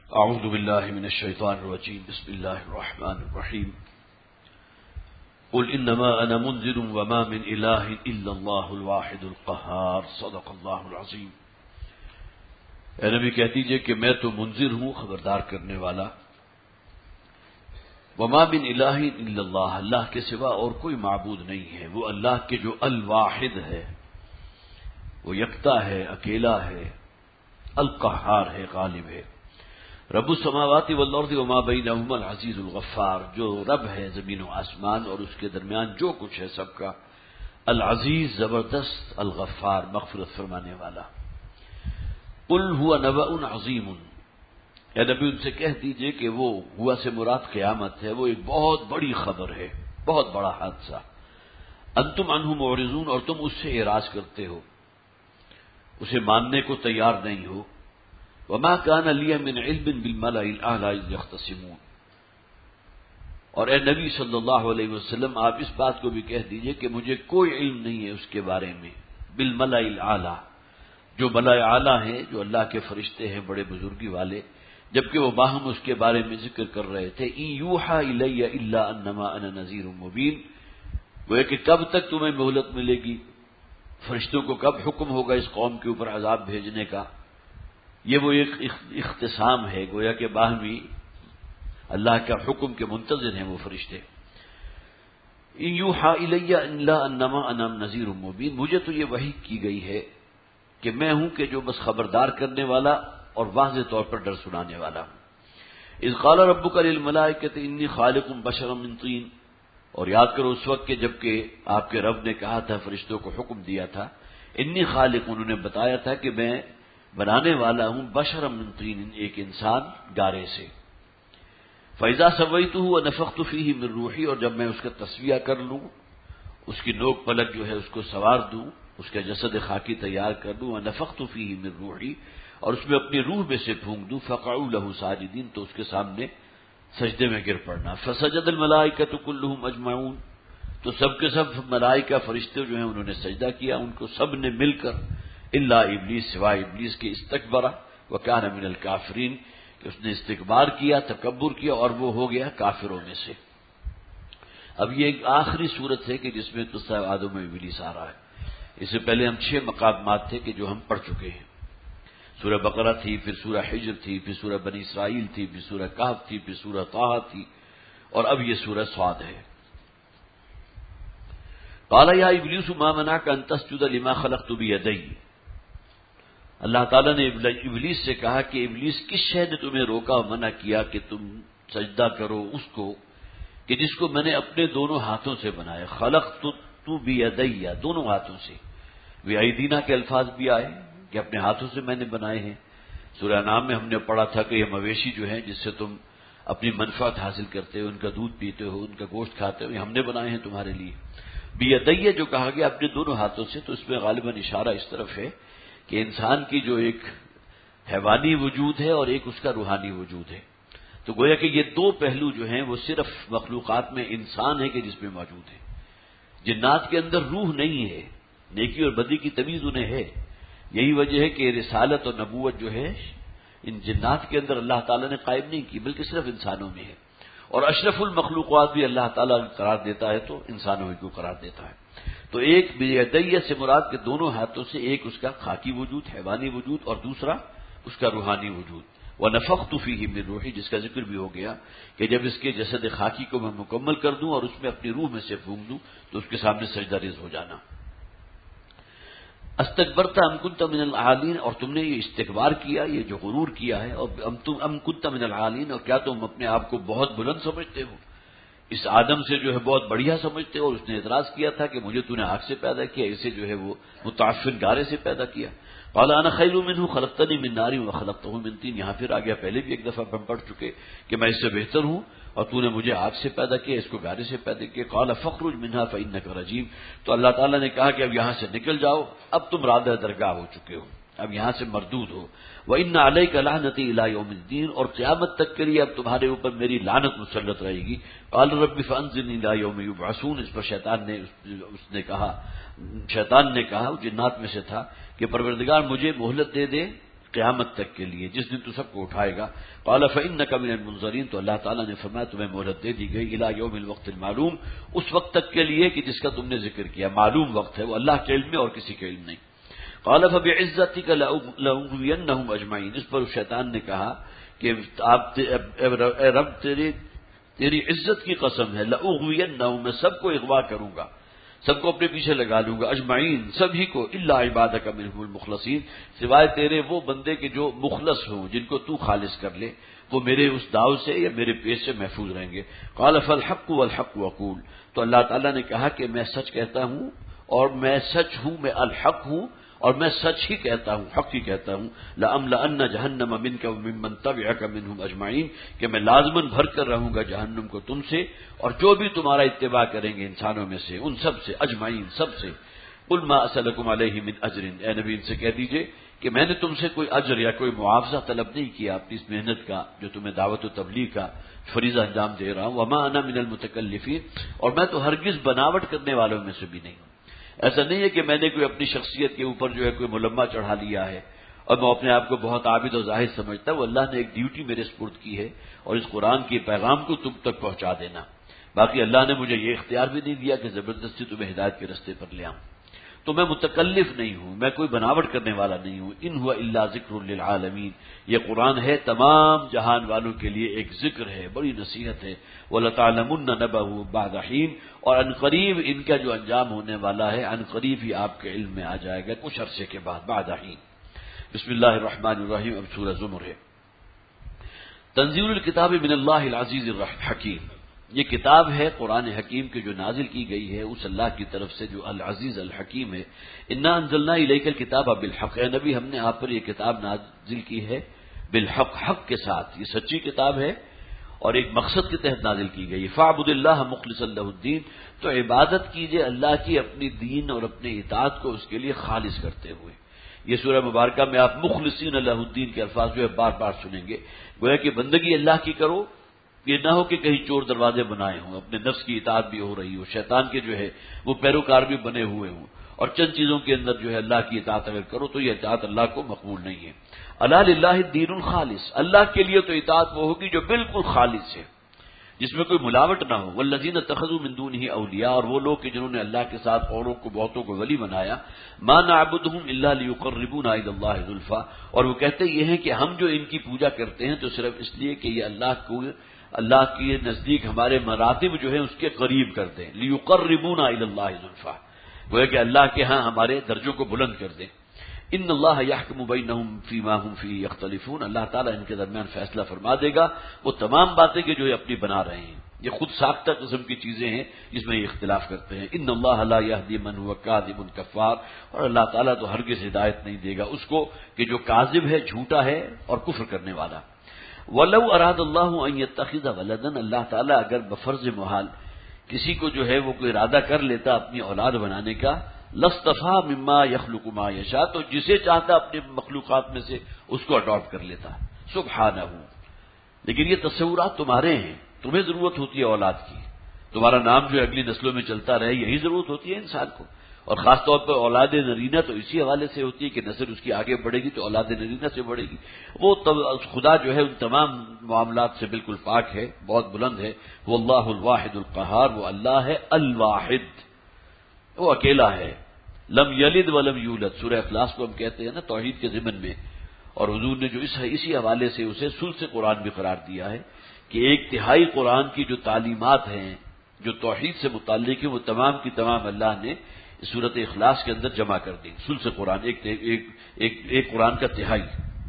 اعوذ باللہ من الشیطان الرجیم بسم اللہ الرحمن الرحیم قل انما انا منذر وما من الہ الا اللہ الواحد القہار صدق اللہ العظیم۔ اے نبی کہہ دیجئے کہ میں تو منذر ہوں، خبردار کرنے والا، وما من الہ الا اللہ، اللہ کے سوا اور کوئی معبود نہیں ہے، وہ اللہ کے جو الواحد ہے، وہ یکتا ہے، اکیلا ہے، القہار ہے، غالب ہے، رب السماوات والارض وما بینہما العزیز الغفار، جو رب ہے زمین و آسمان اور اس کے درمیان جو کچھ ہے سب کا، العزیز زبردست، الغفار مغفرت فرمانے والا۔ قل هو نبأ عظیم، اے نبی ان سے کہہ دیجئے کہ وہ ہوا سے مراد قیامت ہے، وہ ایک بہت بڑی خبر ہے، بہت بڑا حادثہ، انتم عنہ معرضون، اور تم اس سے اعراض کرتے ہو، اسے ماننے کو تیار نہیں ہو۔ وما كان لي من علم بالملأ الاعلى اذ يختصمون، اور اے نبی صلی اللہ علیہ وسلم آپ اس بات کو بھی کہہ دیجئے کہ مجھے کوئی علم نہیں ہے اس کے بارے میں، بالملأ الاعلى، جو ملأ اعلیٰ ہیں، جو اللہ کے فرشتے ہیں بڑے بزرگی والے، جبکہ وہ باہم اس کے بارے میں ذکر کر رہے تھے، ان یوحى الی الا انما انا نذیر مبین، وہ کہ کب تک تمہیں مہلت ملے گی، فرشتوں کو کب حکم ہوگا اس قوم کے اوپر عذاب بھیجنے کا۔ یہ وہ ایک اختصام ہے، گویا کہ باہمی اللہ کا حکم کے منتظر ہیں وہ فرشتے۔ ان یوحى الی الا انما انا نذیر مبین، مجھے تو یہ وحی کی گئی ہے کہ میں ہوں کہ جو بس خبردار کرنے والا اور واضح طور پر ڈر سنانے والا ہوں۔ اذ قال ربک للملائکۃ انی خالق بشرا من طین، اور یاد کرو اس وقت کہ جبکہ آپ کے رب نے کہا تھا، فرشتوں کو حکم دیا تھا، انی خالق، انہوں نے بتایا تھا کہ میں بنانے والا ہوں بشرا من طین، ایک انسان گارے سے، فاذا سویتہ ونفخت فیہ من روحی، اور جب میں اس کا تسویہ کر لوں، اس کی نوک پلک جو ہے اس کو سوار دوں، اس کا جسد خاکی تیار کر دوں، ونفخت فیہ من روحی، اور اس میں اپنی روح میں سے پھونک دوں، فقعوا لہ ساجدین، تو اس کے سامنے سجدے میں گر پڑنا، فسجد الملائکۃ کلہم اجمعون، تو سب کے سب ملائکہ فرشتے جو ہیں انہوں نے سجدہ کیا، ان کو سب نے مل کر، الا ابلیس، سوائے ابلیس کے، استکبر وکان من الکافرین، کہ اس نے استکبار کیا، تکبر کیا، اور وہ ہو گیا کافروں میں سے۔ اب یہ ایک آخری صورت ہے کہ جس میں قصہ آدم و ابلیس آ رہا ہے۔ اس سے پہلے ہم 6 مقامات تھے کہ جو ہم پڑھ چکے ہیں، سورہ بقرہ تھی، پھر سورہ حجر تھی، پھر سورہ بنی اسرائیل تھی، پھر سورہ کہف تھی، پھر سورہ طٰہٰ تھی، اور اب یہ سورہ صاد ہے۔ قال یا ابلیس ما منعک ان تسجد لما خلقت بیدی، اللہ تعالیٰ نے ابلیس سے کہا کہ ابلیس کس شے نے تمہیں روکا اور منع کیا کہ تم سجدہ کرو اس کو کہ جس کو میں نے اپنے دونوں ہاتھوں سے بنایا، خلقت بیدی، دونوں ہاتھوں سے، بیدینا کے الفاظ بھی آئے کہ اپنے ہاتھوں سے میں نے بنائے ہیں۔ سورہ انعام میں ہم نے پڑھا تھا کہ یہ مویشی جو ہیں جس سے تم اپنی منفعت حاصل کرتے ہو، ان کا دودھ پیتے ہو، ان کا گوشت کھاتے ہو، یہ ہم نے بنائے ہیں تمہارے لیے۔ بیدیہ جو کہا گیا اپنے دونوں ہاتھوں سے، تو اس میں غالباً اشارہ اس طرف ہے کہ انسان کی جو ایک حیوانی وجود ہے اور ایک اس کا روحانی وجود ہے، تو گویا کہ یہ 2 پہلو جو ہیں وہ صرف مخلوقات میں انسان ہے کہ جس میں موجود ہے۔ جنات کے اندر روح نہیں ہے، نیکی اور بدی کی تمیز انہیں ہے، یہی وجہ ہے کہ رسالت اور نبوت جو ہے ان جنات کے اندر اللہ تعالیٰ نے قائم نہیں کی، بلکہ صرف انسانوں میں ہے، اور اشرف المخلوقات بھی اللہ تعالیٰ قرار دیتا ہے تو انسانوں ہی کو قرار دیتا ہے۔ تو ایک بیدیہ سے مراد کے دونوں ہاتھوں سے، ایک اس کا خاکی وجود، حیوانی وجود، اور دوسرا اس کا روحانی وجود۔ وَنَفَخْتُ فِيهِ مِن رُوحِي، جس کا ذکر بھی ہو گیا کہ جب اس کے جسد خاکی کو میں مکمل کر دوں اور اس میں اپنی روح میں سے پھونک دوں تو اس کے سامنے سجدہ ریز ہو جانا۔ استکبرت ام کنت من العالین، اور تم نے یہ استکبار کیا، یہ جو غرور کیا ہے، اور ام کنت من العالین، اور کیا تم اپنے آپ کو بہت بلند سمجھتے ہو، اس آدم سے جو ہے بہت بڑھیا سمجھتے ہو۔ اور اس نے اعتراض کیا تھا کہ مجھے تو نے آگ سے پیدا کیا، اسے جو ہے وہ متعفن گارے سے پیدا کیا۔ قال انا خیر منہ خلقتنی من نار وخلقتہ من طین، یہاں پھر آ گیا، پہلے بھی ایک دفعہ ہم پڑھ چکے کہ میں اس سے بہتر ہوں اور تو نے مجھے آگ سے پیدا کیا، اس کو گارے سے پیدا کیا۔ قال فاخرج منها فانک رجیم، تو اللہ تعالیٰ نے کہا کہ اب یہاں سے نکل جاؤ، اب تم رادہ درگاہ ہو چکے ہو، اب یہاں سے مردود ہو۔ وَإِنَّ عَلَيْكَ لَعْنَتِي إِلَىٰ يَوْمِ الدِّينِ، اور قیامت تک کے لیے اب تمہارے اوپر میری لعنت مسلط رہے گی۔ قَالَ رَبِّ فَأَنظِرْنِي إِلَىٰ يَوْمِ يُبْعَثُونَ، اس پر شیطان نے کہا، جنات میں سے تھا کہ پروردگار مجھے مہلت دے دے قیامت تک کے لیے، جس دن تو سب کو اٹھائے گا۔ قال فإنک من المنظرین، تو اللہ تعالیٰ نے فرمایا تمہیں مہلت دے دی گئی، الی یوم الوقت المعلوم، اس وقت تک کے لیے کہ جس کا تم نے ذکر کیا، معلوم وقت ہے، وہ اللہ کے علم میں اور کسی کے علم نہیں۔ قال فبعزتک لأغوینہم اجمعین، اس پر شیطان نے کہا کہ اے رب تیری عزت کی قسم ہے، لأغوینہم، میں سب کو اغوا کروں گا، سب کو اپنے پیچھے لگا لوں گا، اجمعین، سبھی کو، الا عبادک منہم المخلصین، سوائے تیرے وہ بندے کے جو مخلص ہوں، جن کو تو خالص کر لے، وہ میرے اس داؤ سے یا میرے پیش سے محفوظ رہیں گے۔ قال فالحق والحق اقول، تو اللہ تعالیٰ نے کہا کہ میں سچ کہتا ہوں اور میں سچ ہوں، میں الحق ہوں اور میں سچ ہی کہتا ہوں، حق ہی کہتا ہوں، لأملأن جہنم منک وممن تبعک منہم اجمعین، کہ میں لازماً بھر کر رہوں گا جہنم کو تم سے اور جو بھی تمہارا اتباع کریں گے انسانوں میں سے، ان سب سے، اجمعین، سب سے۔ قل ما اسألکم علیہ من اجر، اے نبی ان سے کہہ دیجئے کہ میں نے تم سے کوئی اجر یا کوئی معاوضہ طلب نہیں کیا اپنی اس محنت کا جو تمہیں دعوت و تبلیغ کا فریضہ انجام دے رہا ہوں، وما انا من المتکلفین، اور میں تو ہرگز بناوٹ کرنے والوں میں سے بھی نہیں ہوں۔ ایسا نہیں ہے کہ میں نے کوئی اپنی شخصیت کے اوپر جو ہے کوئی ملمہ چڑھا لیا ہے اور میں اپنے آپ کو بہت عابد و زاہد سمجھتا ہوں، اللہ نے ایک ڈیوٹی میرے سپرد کی ہے اور اس قرآن کے پیغام کو تم تک پہنچا دینا۔ باقی اللہ نے مجھے یہ اختیار بھی نہیں دیا کہ زبردستی تمہیں ہدایت کے رستے پر لے آؤں، تو میں متکلف نہیں ہوں، میں کوئی بناوٹ کرنے والا نہیں ہوں۔ ان ہوا الا ذکر للعالمین، یہ قرآن ہے تمام جہان والوں کے لیے ایک ذکر ہے، بڑی نصیحت ہے۔ وَلَتَعْلَمُنَّ نَبَأَهُ بَعْدَ حِينٍ، اور عنقریب ان کا جو انجام ہونے والا ہے عنقریب ہی آپ کے علم میں آ جائے گا، کچھ عرصے کے بعد، بعد حین۔ بسم اللہ الرحمن الرحیم، اب سورہ زمر ہے۔ تنزیل الکتاب من اللہ العزیز الحکیم، یہ کتاب ہے قرآن حکیم کی جو نازل کی گئی ہے اس اللہ کی طرف سے جو العزیز الحکیم ہے۔ انا انزلنا الیک الکتاب بالحق، اے نبی ہم نے آپ پر یہ کتاب نازل کی ہے بالحق، حق کے ساتھ، یہ سچی کتاب ہے اور ایک مقصد کے تحت نازل کی گئی۔ فاعبد اللہ مخلصا لہ الدین، تو عبادت کیجئے اللہ کی اپنی دین اور اپنے اطاعت کو اس کے لیے خالص کرتے ہوئے۔ یہ سورہ مبارکہ میں آپ مخلصین لہ الدین کے الفاظ جو ہے بار بار سنیں گے، گویا کہ بندگی اللہ کی کرو، یہ نہ ہو کہ کہیں چور دروازے بنائے ہوں، اپنے نفس کی اطاعت بھی ہو رہی ہو، شیطان کے جو ہے وہ پیروکار بھی بنے ہوئے ہوں، اور چند چیزوں کے اندر جو ہے اللہ کی اطاعت اگر کرو تو یہ اطاعت اللہ کو مقبول نہیں ہے۔ الا للہ الدین الخالص، اللہ کے لیے تو اطاعت وہ ہوگی جو بالکل خالص ہے، جس میں کوئی ملاوٹ نہ ہو۔ والذین اتخذوا من دونہ اولیاء، اور وہ لوگ کہ جنہوں نے اللہ کے ساتھ اوروں کو بہتوں کو ولی بنایا، ما نعبدہم الا لیقربونا الی اللہ زلفی، اور وہ کہتے یہ ہیں کہ ہم جو ان کی پوجا کرتے ہیں تو صرف اس لیے کہ یہ اللہ کے نزدیک ہمارے مراتب جو ہیں اس کے قریب کر دیں، لیقربونا الی اللہ زلفی، وہ کہ اللہ کے ہاں ہمارے درجوں کو بلند کر دیں۔ ان اللہ یحکم بینہم فیما ہم فیہ یختلفون، اللہ تعالیٰ ان کے درمیان فیصلہ فرما دے گا وہ تمام باتیں کہ جو یہ اپنی بنا رہے ہیں، یہ خود ساختہ قسم کی چیزیں ہیں جس میں یہ اختلاف کرتے ہیں۔ ان اللہ لا یہدی من هو کاذب کفار، اور اللہ تعالیٰ تو ہرگز ہدایت نہیں دے گا اس کو کہ جو کاذب ہے، جھوٹا ہے اور کفر کرنے والا۔ وَلَوْ أَرَادَ اللَّهُ أَن يَتَّخِذَ وَلَدًا، اللہ تعالیٰ اگر بفرض محال کسی کو جو ہے وہ کوئی ارادہ کر لیتا اپنی اولاد بنانے کا، لَاصْطَفَىٰ مِمَّا يَخْلُقُ مَا يَشَاءُ، تو جسے چاہتا اپنے مخلوقات میں سے اس کو اڈاپٹ کر لیتا، سبحانہ۔ لیکن یہ تصورات تمہارے ہیں، تمہیں ضرورت ہوتی ہے اولاد کی، تمہارا نام جو اگلی نسلوں میں چلتا رہے، یہی ضرورت ہوتی ہے انسان کو، اور خاص طور پر اولاد نرینہ تو اسی حوالے سے ہوتی ہے کہ نسل اس کی آگے بڑھے گی تو اولاد نرینہ سے بڑھے گی۔ وہ خدا جو ہے ان تمام معاملات سے بالکل پاک ہے، بہت بلند ہے۔ وہ اللہ الواحد القہار، وہ اللہ ہے الواحد، وہ اکیلا ہے۔ لم یلد ولم یولد، سورہ اخلاص کو ہم کہتے ہیں نا توحید کے ضمن میں، اور حضور نے جو اسی حوالے سے اسے ثلث قرآن بھی قرار دیا ہے کہ ایک تہائی قرآن کی جو تعلیمات ہیں جو توحید سے متعلق ہیں وہ تمام کی تمام اللہ نے سورت اخلاص کے اندر جمع کر دی۔ ثلث قرآن ایک قرآن کا تہائی۔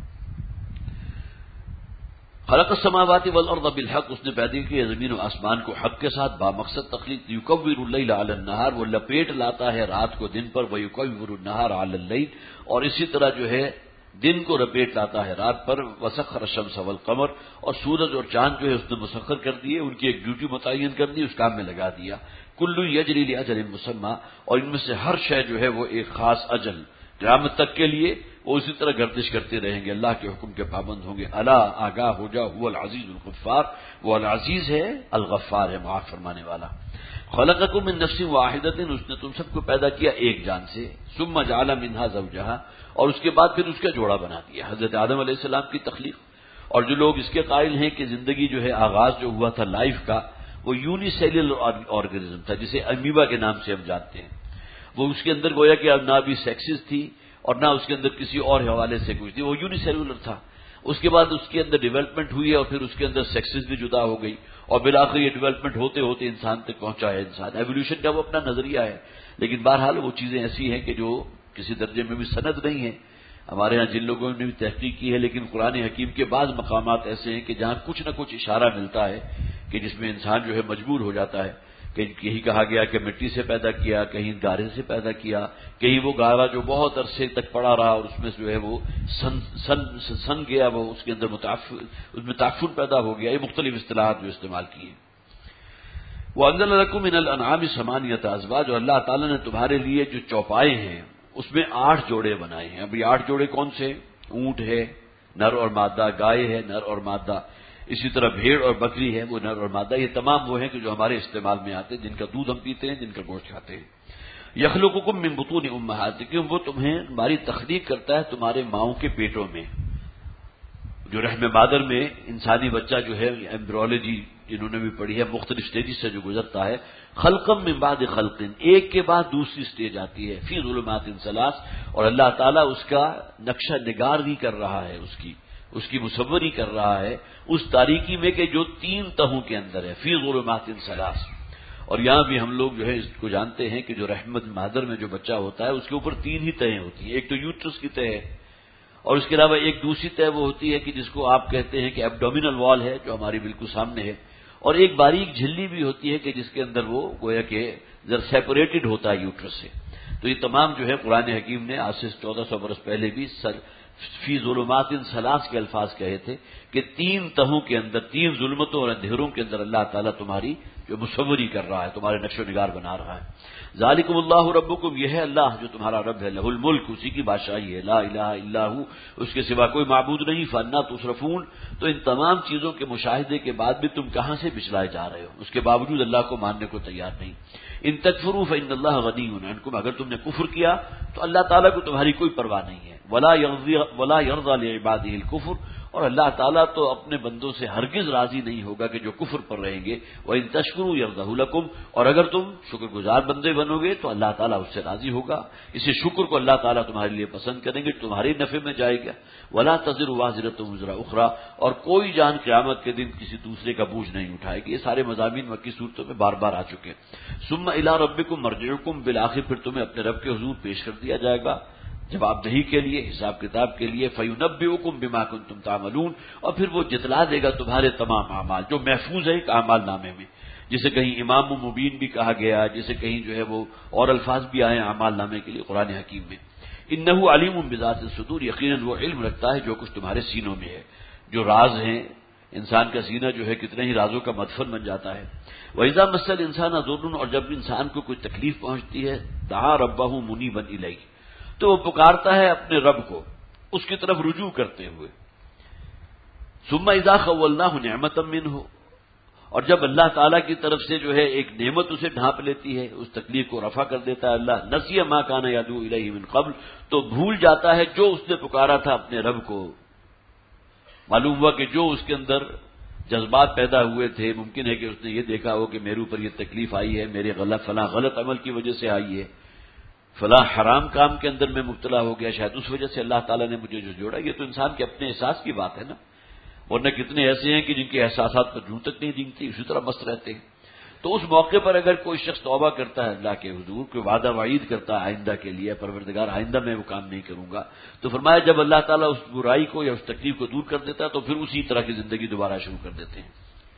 خلق السماوات والارض بالحق، اس نے پیدا کیا زمین و آسمان کو حق کے ساتھ بامقصد تخلیق۔ یکور اللیل علی النہار، وہ لپیٹ لاتا ہے رات کو دن پر، ویکور النہار علی اللیل، اور اسی طرح جو ہے دن کو لپیٹ لاتا ہے رات پر۔ وسخر الشمس والقمر، اور سورج اور چاند جو ہے اس نے مسخر کر دیے، ان کی ایک ڈیوٹی متعین کر دی، اس کام میں لگا دیا۔ کل یجری لاجل مسمى، اور ان میں سے ہر شے جو ہے وہ ایک خاص اجل قیامت تک کے لیے وہ اسی طرح گردش کرتے رہیں گے، اللہ کے حکم کے پابند ہوں گے۔ الا آگاہ ہو جا، هو العزیز الغفار، وہ العزیز ہے، الغفار ہے، معاف فرمانے والا۔ خلقکم من نفس واحدۃ، اس نے تم سب کو پیدا کیا ایک جان سے، ثم جعل منها زوجها، اور اس کے بعد پھر اس کا جوڑا بنا دیا، حضرت آدم علیہ السلام کی تخلیق۔ اور جو لوگ اس کے قائل ہیں کہ زندگی جو ہے آغاز جو ہوا تھا لائف کا، وہ یونی سیلولر آرگنزم تھا، جسے امیبا کے نام سے ہم جانتے ہیں۔ وہ اس کے اندر گویا کہ نہ بھی سیکسز تھی اور نہ اس کے اندر کسی اور حوالے سے کچھ تھی، وہ یونی سیلولر تھا۔ اس کے بعد اس کے اندر ڈیولپمنٹ ہوئی ہے اور پھر اس کے اندر سیکسز بھی جدا ہو گئی، اور بالآخر یہ ڈیولپمنٹ ہوتے ہوتے انسان تک پہنچا ہے۔ انسان ایولیوشن کا وہ اپنا نظریہ ہے، لیکن بہرحال وہ چیزیں ایسی ہیں کہ جو کسی درجے میں بھی سند نہیں ہے۔ ہمارے ہاں جن لوگوں نے بھی تحقیق کی ہے، لیکن قرآن حکیم کے بعض مقامات ایسے ہیں کہ جہاں کچھ نہ کچھ اشارہ ملتا ہے کہ جس میں انسان جو ہے مجبور ہو جاتا ہے کہ یہی کہا گیا کہ مٹی سے پیدا کیا، کہیں گارے سے پیدا کیا، کہیں وہ گارا جو بہت عرصے تک پڑا رہا اور اس میں جو ہے وہ سن گیا، وہ اس کے اندر اس میں تعفن پیدا ہو گیا۔ یہ مختلف اصطلاحات جو استعمال کی ہیں۔ وَأَنزَلَ لَكُم مِّنَ الْأَنْعَامِ ثَمَانِيَةَ أَزْوَاجٍ، اور اللہ تعالیٰ نے تمہارے لیے جو چوپائے ہیں اس میں 8 جوڑے بنائے ہیں۔ اب یہ 8 جوڑے کون سے؟ اونٹ ہے نر اور مادہ، گائے ہے نر اور مادہ، اسی طرح بھیڑ اور بکری ہے وہ نر اور مادہ۔ یہ تمام وہ ہیں کہ جو ہمارے استعمال میں آتے ہیں، جن کا دودھ ہم پیتے ہیں، جن کا گوشت کھاتے ہیں۔ یخلقکم من بطون امہاتکم، وہ تمہاری تخلیق کرتا ہے تمہارے ماؤں کے پیٹوں میں۔ جو رحم مادر میں انسانی بچہ جو ہے، ایمبریولوجی جنہوں نے بھی پڑھی ہے، مختلف سٹیجز سے جو گزرتا ہے، خلقم من بعد خلق، ایک کے بعد دوسری سٹیج آتی ہے، فی ظلمات ثلاث، اور اللہ تعالیٰ اس کا نقشہ نگاری کر رہا ہے، اس کی مصوری کر رہا ہے اس تاریکی میں کہ جو 3 تہوں کے اندر ہے، فی ظلمات ثلاث۔ اور یہاں بھی ہم لوگ جو ہے اس کو جانتے ہیں کہ جو رحمت مادر میں جو بچہ ہوتا ہے اس کے اوپر 3 ہی تہیں ہوتی ہیں، ایک تو یوٹرس کی تہ ہے، اور اس کے علاوہ ایک دوسری تہ وہ ہوتی ہے کہ جس کو آپ کہتے ہیں کہ ایبڈومینل وال ہے، جو ہماری بالکل سامنے ہے، اور ایک باریک جھلی بھی ہوتی ہے کہ جس کے اندر وہ گویا کہ سیپریٹڈ ہوتا ہے یوٹرس سے۔ تو یہ تمام جو ہے قرآن حکیم نے آج سے 1400 برس پہلے بھی فی ظلمات ثلاث کے الفاظ کہے تھے کہ 3 تہوں کے اندر، 3 ظلمتوں اور اندھیروں کے اندر اللہ تعالیٰ تمہاری جو مصوری کر رہا ہے، تمہارے نقش و نگار بنا رہا ہے۔ ذالکم اللہ ربکم، یہ ہے اللہ جو تمہارا رب ہے، لہ الملک، اسی کی بادشاہی ہے، لا الہ الا ہو، اس کے سوا کوئی معبود نہیں، فانا تصرفون۔ تو ان تمام چیزوں کے مشاہدے کے بعد بھی تم کہاں سے بچلائے جا رہے ہو؟ اس کے باوجود اللہ کو ماننے کو تیار نہیں۔ ان تکفروا فإن اللہ غنی عنکم، اگر تم نے کفر کیا تو اللہ تعالیٰ کو تمہاری کوئی پرواہ نہیں ہے۔ ولا يرضى لعباده الكفر، اور اللہ تعالیٰ تو اپنے بندوں سے ہرگز راضی نہیں ہوگا کہ جو کفر پر رہیں گے۔ وَإِن تَشْكُرُوا يَرْضَهُ لَكُمْ، اور اگر تم شکر گزار بندے بنو گے تو اللہ تعالیٰ اس سے راضی ہوگا۔ اسی شکر کو اللہ تعالیٰ تمہارے لیے پسند کریں گے، تمہارے نفع میں جائے گا۔ وَلَا تَزِرُ وَازِرَةٌ وِزْرَ أُخْرَى، اور کوئی جان قیامت کے دن کسی دوسرے کا بوجھ نہیں اٹھائے گی۔ یہ سارے مضامین مکی صورتوں میں بار بار آ چکے ہیں۔ ثُمَّ إِلَىٰ رَبِّكُمْ مَرْجِعُكُمْ، بالآخر پھر تمہیں اپنے رب کے حضور پیش کر دیا جائے گا جواب دہی کے لیے، حساب کتاب کے لیے۔ فَيُنَبِّئُكُم بِمَا كُنتُمْ تَعْمَلُونَ، اور پھر وہ جتلا دے گا تمہارے تمام اعمال جو محفوظ ہیں ایک اعمال نامے میں، جسے کہیں امام مبین بھی کہا گیا، جسے کہیں جو ہے وہ اور الفاظ بھی آئے اعمال نامے کے لیے قرآن حکیم میں۔ إِنَّهُ عَلِيمٌ بِذَاتِ الصُّدُورِ، یقیناً وہ علم رکھتا ہے جو کچھ تمہارے سینوں میں ہے، جو راز ہیں۔ انسان کا سینہ جو ہے کتنے ہی رازوں کا مدفن بن جاتا ہے۔ وَإِذَا مَسَّ الْإِنسَانَ ضُرٌّ، اور جب انسان کو کوئی تکلیف پہنچتی ہے، دعا رَبَّهُ مُنِيبًا إِلَيْهِ، تو وہ پکارتا ہے اپنے رب کو اس کی طرف رجوع کرتے ہوئے۔ ثم اذا خولناه نعمة منه، اور جب اللہ تعالیٰ کی طرف سے جو ہے ایک نعمت اسے ڈھانپ لیتی ہے، اس تکلیف کو رفع کر دیتا ہے اللہ۔ نسی ما كان يدعو الیہ من قبل، تو بھول جاتا ہے جو اس نے پکارا تھا اپنے رب کو۔ معلوم ہوا کہ جو اس کے اندر جذبات پیدا ہوئے تھے، ممکن ہے کہ اس نے یہ دیکھا ہو کہ میرے اوپر یہ تکلیف آئی ہے، میرے فلاں غلط عمل کی وجہ سے آئی ہے، فلاں حرام کام کے اندر میں مبتلا ہو گیا، شاید اس وجہ سے اللہ تعالیٰ نے مجھے جو جوڑا۔ یہ تو انسان کے اپنے احساس کی بات ہے نا، ورنہ کتنے ایسے ہیں کہ جن کے احساسات پر جوں تک نہیں دینگتی، اسی طرح مست رہتے ہیں۔ تو اس موقع پر اگر کوئی شخص توبہ کرتا ہے اللہ کے حضور، کوئی وعدہ وعید کرتا ہے آئندہ کے لیے، پروردگار آئندہ میں وہ کام نہیں کروں گا، تو فرمایا جب اللہ تعالیٰ اس برائی کو یا اس تکلیف کو دور کر دیتا ہے تو پھر اسی طرح کی زندگی دوبارہ شروع کر دیتے ہیں۔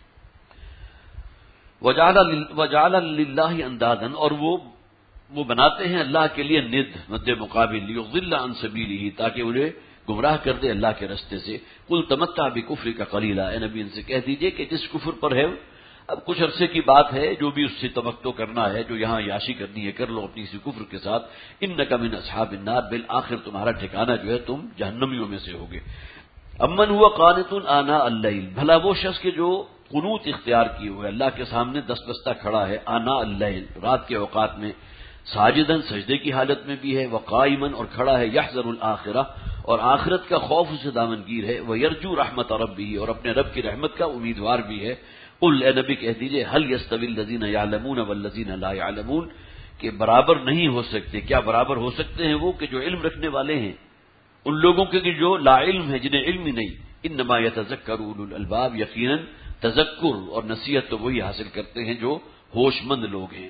وَجَعَلَ لِلَّهِ أَندَادًا، اور وہ بناتے ہیں اللہ کے لیے ند، مد مقابل، لِيُضِلَّ عَن سَبِيلِهِ، تاکہ انہیں گمراہ کر دے اللہ کے رستے سے۔ قُلْ تَمَتَّعْ بِكُفْرِكَ قَلِيلًا، اے نبی ان سے کہہ دیجئے کہ جس کفر پر ہے اب کچھ عرصے کی بات ہے، جو بھی اس سے توقع کرنا ہے، جو یہاں عیاشی کرنی ہے کر لو اپنی اسی کفر کے ساتھ. انک من اصحاب النار، بالآخر تمہارا ٹھکانہ جو ہے تم جہنمیوں میں سے ہوگے. امن ہوا قانت آناء اللیل، بھلا وہ شخص کے جو قنوت اختیار کیے ہوئے اللہ کے سامنے دست بستہ کھڑا ہے آناء اللیل، رات کے اوقات میں، ساجدن سجدے کی حالت میں بھی ہے، وقائما اور کھڑا ہے، یحذر الآخرہ اور آخرت کا خوف اسے دامنگیر ہے، ویرجو رحمت ربہ اور اپنے رب کی رحمت کا امیدوار بھی ہے. قل اے نبی کہہ دیجئے هل يستوي الذين يعلمون والذين لا يعلمون، کہ برابر نہیں ہو سکتے، کیا برابر ہو سکتے ہیں وہ کہ جو علم رکھنے والے ہیں ان لوگوں کے جو لا علم ہے، جنہیں علم ہی نہیں. انما يتذكر اولو الالباب، یقیناً تذکر اور نصیحت تو وہی حاصل کرتے ہیں جو ہوش مند لوگ ہیں.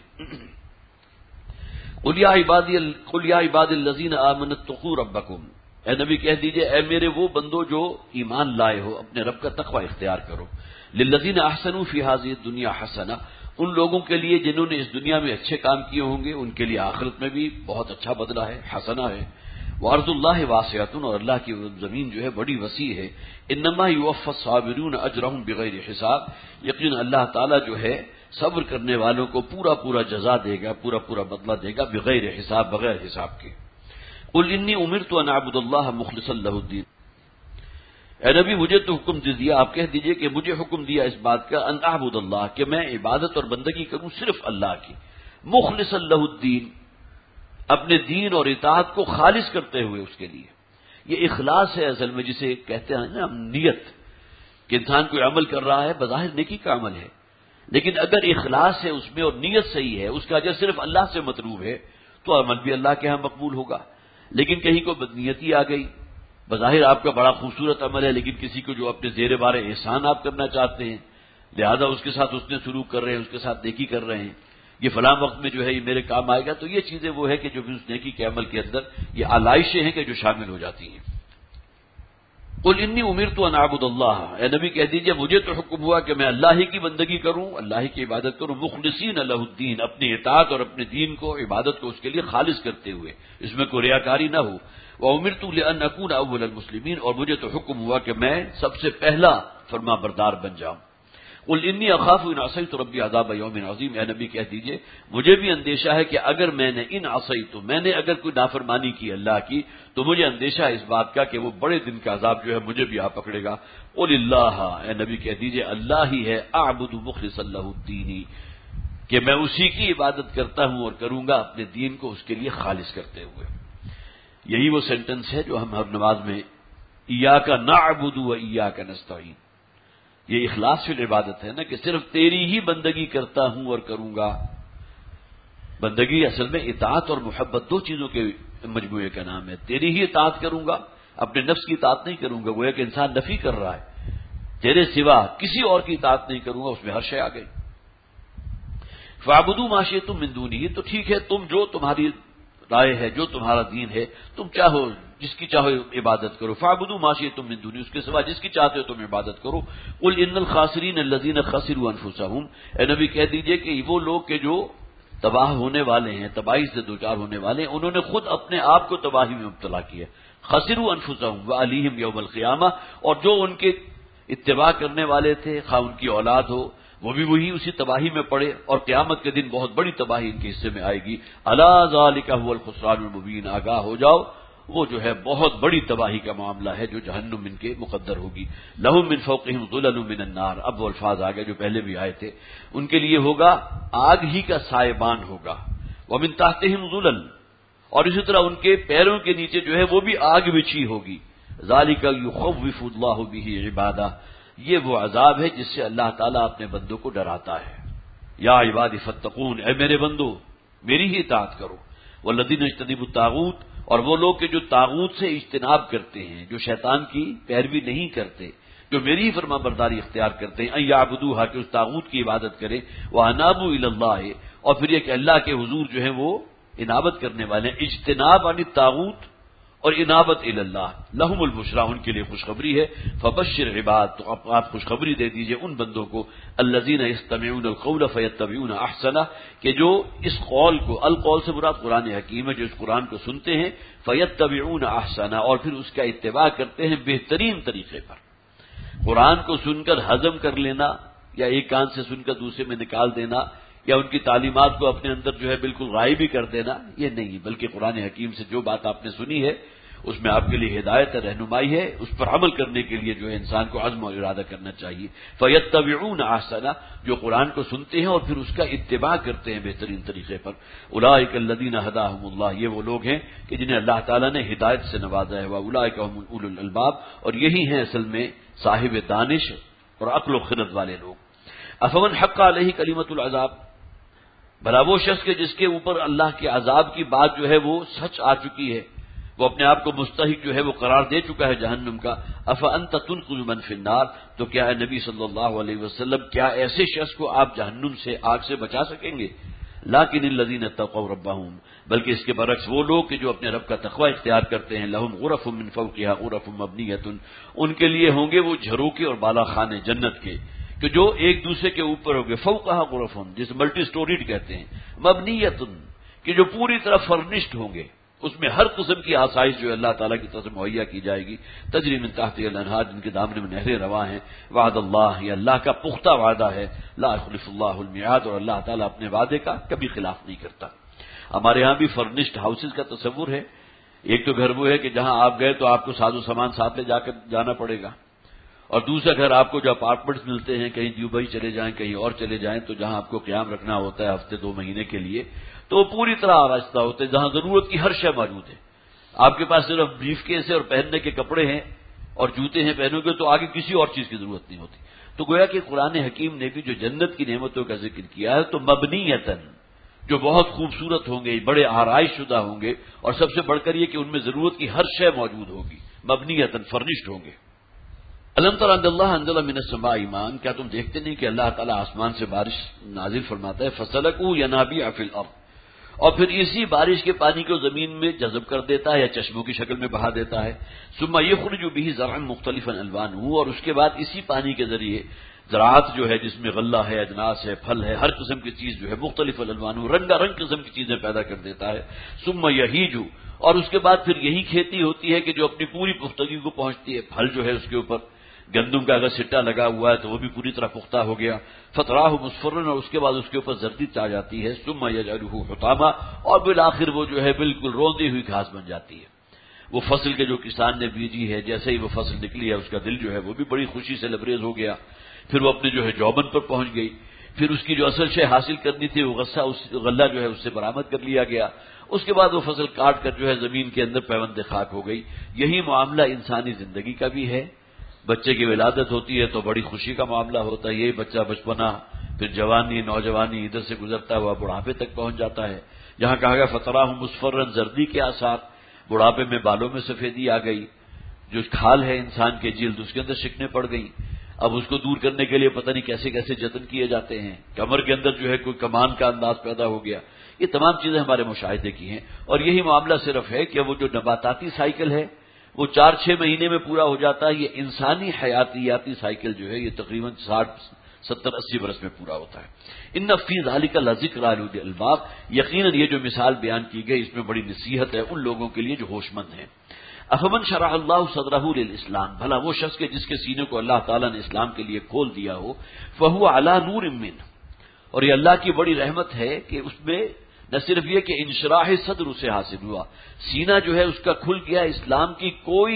قل یا عبادی الذین آمنوا اتقوا ربکم، اے نبی کہہ دیجئے اے میرے وہ بندو جو ایمان لائے ہو، اپنے رب کا تقوی اختیار کرو. للذین احسنوا فی هذه الدنیا حسنہ، ان لوگوں کے لیے جنہوں نے اس دنیا میں اچھے کام کیے ہوں گے ان کے لیے آخرت میں بھی بہت اچھا بدلہ ہے، حسنہ ہے. وارض اللہ واسعۃ، اور اللہ کی زمین جو ہے بڑی وسیع ہے. انما یوفی الصابرون اجرهم بغیر حساب، یقینا اللہ تعالیٰ جو ہے صبر کرنے والوں کو پورا پورا جزا دے گا، پورا پورا بدلہ دے گا، بغیر حساب، بغیر حساب کے. قل انی امرت ان اعبد اللہ مخلصا لہ الدین، اے نبی مجھے تو حکم دے دیا، آپ کہہ دیجئے کہ مجھے حکم دیا اس بات کا، ان اعبد اللہ، کہ میں عبادت اور بندگی کروں صرف اللہ کی، مخلصا لہ الدین، اپنے دین اور اطاعت کو خالص کرتے ہوئے اس کے لیے. یہ اخلاص ہے اصل میں، جسے کہتے ہیں نا نیت، کہ انسان کوئی عمل کر رہا ہے بظاہر نیکی کا عمل ہے، لیکن اگر اخلاص ہے اس میں اور نیت صحیح ہے، اس کا اجر صرف اللہ سے مطلوب ہے، تو عمل بھی اللہ کے ہاں مقبول ہوگا. لیکن کہیں کو بدنیتی آ گئی، بظاہر آپ کا بڑا خوبصورت عمل ہے، لیکن کسی کو جو اپنے زیر بار احسان آپ کرنا چاہتے ہیں، لہذا اس کے ساتھ اس نے سلوک کر رہے ہیں، اس کے ساتھ نیکی کر رہے ہیں، یہ فلاں وقت میں جو ہے یہ میرے کام آئے گا، تو یہ چیزیں وہ ہے کہ جو بھی اس نیکی کے عمل کے اندر یہ آلائشیں ہیں کہ جو شامل ہو جاتی ہیں. قل انی امرت ان اعبد اللہ، اے نبی کہہ دیجئے مجھے تو حکم ہوا کہ میں اللہ ہی کی بندگی کروں، اللہ ہی کی عبادت کروں، مخلصین لہ الدین، اپنی اطاعت اور اپنے دین کو، عبادت کو اس کے لیے خالص کرتے ہوئے، اس میں کوئی ریاکاری نہ ہو. وامرت لان اکون اول المسلمین، اور مجھے تو حکم ہوا کہ میں سب سے پہلا فرما بردار بن جاؤں. قل انی اخاف ان عصیت ربی عذاب یوم عظیم، اے نبی کہہ دیجئے مجھے بھی اندیشہ ہے کہ اگر میں نے ان عصیت، میں نے اگر کوئی نافرمانی کی اللہ کی، تو مجھے اندیشہ ہے اس بات کا کہ وہ بڑے دن کا عذاب جو ہے مجھے بھی آ پکڑے گا. قل اللہ، اے نبی کہہ دیجئے اللہ ہی ہے، اعبد مخلصا لہ الدین، کہ میں اسی کی عبادت کرتا ہوں اور کروں گا اپنے دین کو اس کے لیے خالص کرتے ہوئے. یہی وہ سینٹنس ہے جو ہم ہر نماز میں ایاک نعبد و ایاک نستعین، یہ اخلاص فی العبادت ہے نا، کہ صرف تیری ہی بندگی کرتا ہوں اور کروں گا. بندگی اصل میں اطاعت اور محبت دو چیزوں کے مجموعے کا نام ہے. تیری ہی اطاعت کروں گا، اپنے نفس کی اطاعت نہیں کروں گا، گویا کہ انسان نفی کر رہا ہے، تیرے سوا کسی اور کی اطاعت نہیں کروں گا، اس میں ہر شے آ گئی. فاعبدوا ما شئتم من دونہ، تو ٹھیک ہے تم جو تمہاری رائے ہے، جو تمہارا دین ہے، تم چاہو جس کی چاہو عبادت کرو. فاعبدوا ما شئتم من دونہ، اس کے سوا جس کی چاہتے ہو تم عبادت کرو. قل ان الخاسرین الذین خسروا انفسهم، اے نبی کہہ دیجئے کہ وہ لوگ کہ جو تباہ ہونے والے ہیں، تباہی سے دوچار ہونے والے ہیں، انہوں نے خود اپنے آپ کو تباہی میں مبتلا کیا. خسروا انفسهم وعلیہم یوم القیامہ، اور جو ان کے اتباع کرنے والے تھے، خواہ ان کی اولاد ہو، وہ بھی وہی اسی تباہی میں پڑے، اور قیامت کے دن بہت بڑی تباہی ان کے حصے میں آئے گی. الا ذالک هو الخسران المبین، آگاہ ہو جاؤ وہ جو ہے بہت بڑی تباہی کا معاملہ ہے جو جہنم ان کے مقدر ہوگی. لہم من فوقہم ظلل من النار، اب وہ الفاظ آگئے جو پہلے بھی آئے تھے، ان کے لیے ہوگا آگ ہی کا سائبان ہوگا. ومن تحتہم ظلل، اور اسی طرح ان کے پیروں کے نیچے جو ہے وہ بھی آگ بچھی ہوگی. ذالک یخوف اللہ بہ عبادہ، یہ وہ عذاب ہے جس سے اللہ تعالیٰ اپنے بندوں کو ڈراتا ہے. یا عبادی فاتقون، اے میرے بندو میری ہی اطاعت کرو. والذین اجتنبوا الطاغوت، اور وہ لوگ کہ جو طاغوت سے اجتناب کرتے ہیں، جو شیطان کی پیروی نہیں کرتے، جو میری فرما برداری اختیار کرتے ہیں، ان یعبدوها، کہ اس طاغوت کی عبادت کریں، وانابوا الی اللہ، اور پھر یہ کہ اللہ کے حضور جو ہے وہ انابت کرنے والے ہیں. اجتناب عن الطاغوت اور انابت الی اللہ، لہم البشریٰ، ان کے لیے خوشخبری ہے. فبشر عباد، تو آپ خوشخبری دے دیجئے ان بندوں کو، الذین یستمعون القول فیتبعون احسنہ، کہ جو اس قول کو، القول سے مراد قرآن حکیم ہے، جو اس قرآن کو سنتے ہیں، فیتبعون احسنہ، اور پھر اس کا اتباع کرتے ہیں بہترین طریقے پر. قرآن کو سن کر ہضم کر لینا یا ایک کان سے سن کر دوسرے میں نکال دینا یا ان کی تعلیمات کو اپنے اندر جو ہے بالکل غائب ہی کر دینا، یہ نہیں، بلکہ قرآن حکیم سے جو بات آپ نے سنی ہے اس میں آپ کے لیے ہدایت ہے، رہنمائی ہے، اس پر عمل کرنے کے لیے جو ہے انسان کو عزم اور ارادہ کرنا چاہیے۔ فَيَتَّبِعُونَ أَحْسَنَ، جو قرآن کو سنتے ہیں اور پھر اس کا اتباع کرتے ہیں بہترین طریقے پر۔ أُولَٰئِكَ الَّذِينَ هَدَاهُمُ اللَّهُ، یہ وہ لوگ ہیں کہ جنہیں اللہ تعالیٰ نے ہدایت سے نوازا ہے۔ وَأُولَٰئِكَ هُمُ أُولُو الْأَلْبَابِ، اور یہی ہیں اصل میں صاحب دانش اور عقل و خرد والے لوگ۔ أَفَمَنْ حَقَّ عَلَيْهِ كَلِمَةُ الْعَذَابِ، بھلا وہ شخص کے جس کے اوپر اللہ کے عذاب کی بات جو ہے وہ سچ آ چکی ہے، وہ اپنے آپ کو مستحق جو ہے وہ قرار دے چکا ہے جہنم کا۔ افانت تنقذ من فی النار، تو کیا ہے نبی صلی اللہ علیہ وسلم، کیا ایسے شخص کو آپ جہنم سے، آگ سے بچا سکیں گے؟ لیکن الذین اتقوا ربهم، بلکہ اس کے برعکس وہ لوگ کہ جو اپنے رب کا تقوی اختیار کرتے ہیں، لہم غرف من فوقها غرف مبنیۃ، ان کے لیے ہوں گے وہ جھروکے اور بالا خانے جنت کے، کہ جو ایک دوسرے کے اوپر ہوں گے، فوقها غرف، جسے ملٹی سٹوریڈ کہتے ہیں، مبنیۃ، کہ جو پوری طرح فرنشڈ ہوں گے، اس میں ہر قسم کی آسائش جو اللہ تعالیٰ کی طرف سے مہیا کی جائے گی، تجری من تحتها الانہار، جن کے دامن میں نہریں رواں ہیں۔ وعد اللہ، یہ اللہ کا پختہ وعدہ ہے، لا یخلف اللہ المیعاد، اور اللہ تعالیٰ اپنے وعدے کا کبھی خلاف نہیں کرتا۔ ہمارے ہاں بھی فرنشڈ ہاؤسز کا تصور ہے۔ ایک تو گھر وہ ہے کہ جہاں آپ گئے تو آپ کو ساز و سامان ساتھ لے جانا پڑے گا، اور دوسرا گھر آپ کو جو اپارٹمنٹس ملتے ہیں، کہیں دبئی چلے جائیں، کہیں اور چلے جائیں، تو جہاں آپ کو قیام رکھنا ہوتا ہے ہفتے 2 مہینے کے لیے، تو وہ پوری طرح آراستہ ہوتے ہیں، جہاں ضرورت کی ہر شے موجود ہے۔ آپ کے پاس صرف بریف کیس ہے اور پہننے کے کپڑے ہیں اور جوتے ہیں پہنو گے، تو آگے کسی اور چیز کی ضرورت نہیں ہوتی۔ تو گویا کہ قرآن حکیم نے بھی جو جنت کی نعمتوں کا ذکر کیا ہے، تو مبنیتاً، جو بہت خوبصورت ہوں گے، بڑے آرائش شدہ ہوں گے، اور سب سے بڑھ کر یہ کہ ان میں ضرورت کی ہر شے موجود ہوگی، مبنیتاً، فرنشڈ ہوں گے۔ الم تر ان اللہ انزل من السماء ماء، کیا تم دیکھتے نہیں کہ اللہ تعالیٰ آسمان سے بارش نازل فرماتا ہے، فسلکوا ینابیع فی الارض، اور پھر اسی بارش کے پانی کو زمین میں جذب کر دیتا ہے یا چشموں کی شکل میں بہا دیتا ہے۔ ثم یخرج به زرعا مختلفا الوانه، اور اس کے بعد اسی پانی کے ذریعے زراعت جو ہے، جس میں غلہ ہے، اجناس ہے، پھل ہے، ہر قسم کی چیز جو ہے، مختلف الوانه، رنگا رنگ قسم کی چیزیں پیدا کر دیتا ہے۔ ثم یہیج، اور اس کے بعد پھر یہی کھیتی ہوتی ہے کہ جو اپنی پوری پختگی کو پہنچتی ہے، پھل جو ہے اس کے اوپر گندم کا اگر سٹا لگا ہوا ہے تو وہ بھی پوری طرح پختہ ہو گیا، فتراہ مصفرا، اور اس کے بعد اس کے اوپر زردی آ جاتی ہے، ثم یجعلہ حطاما، اور بالآخر وہ جو ہے بالکل روندی ہوئی گھاس بن جاتی ہے۔ وہ فصل کے جو کسان نے بیجی ہے، جیسے ہی وہ فصل نکلی ہے، اس کا دل جو ہے وہ بھی بڑی خوشی سے لبریز ہو گیا، پھر وہ اپنے جو ہے جوبن پر پہنچ گئی، پھر اس کی جو اصل شے حاصل کرنی تھی، وہ غلہ جو ہے اس سے برآمد کر لیا گیا، اس کے بعد وہ فصل کاٹ کر جو ہے زمین کے اندر پیوند خاک ہو گئی۔ یہی معاملہ انسانی زندگی کا بھی ہے۔ بچے کی ولادت ہوتی ہے تو بڑی خوشی کا معاملہ ہوتا ہے، یہی بچہ بچپنا، پھر جوانی، نوجوانی، ادھر سے گزرتا ہوا بڑھاپے تک پہنچ جاتا ہے، جہاں کہا گیا فتراہ مصفرا، زردی کے آثار، بڑھاپے میں بالوں میں سفیدی آ گئی، جو کھال ہے انسان کے جلد اس کے اندر شکنیں پڑ گئیں، اب اس کو دور کرنے کے لیے پتہ نہیں کیسے کیسے جتن کیے جاتے ہیں، کمر کے اندر جو ہے کوئی کمان کا انداز پیدا ہو گیا۔ یہ تمام چیزیں ہمارے مشاہدے کی ہیں، اور یہی معاملہ صرف ہے کہ وہ جو نباتاتی سائیکل ہے وہ 4-6 مہینے میں پورا ہو جاتا ہے، یہ انسانی حیاتیاتی سائیکل جو ہے یہ تقریباً 60-70-80 برس میں پورا ہوتا ہے۔ ان فی ذلک لذکر لأولی الالباب، یقیناً یہ جو مثال بیان کی گئی اس میں بڑی نصیحت ہے ان لوگوں کے لیے جو ہوش مند ہیں۔ افمن شرح اللہ صدرہ للاسلام، بھلا وہ شخص کے جس کے سینے کو اللہ تعالیٰ نے اسلام کے لیے کھول دیا ہو، فہو علی نور منہ، اور یہ اللہ کی بڑی رحمت ہے کہ اس میں نہ صرف یہ کہ انشراح صدر اسے حاصل ہوا، سینہ جو ہے اس کا کھل گیا، اسلام کی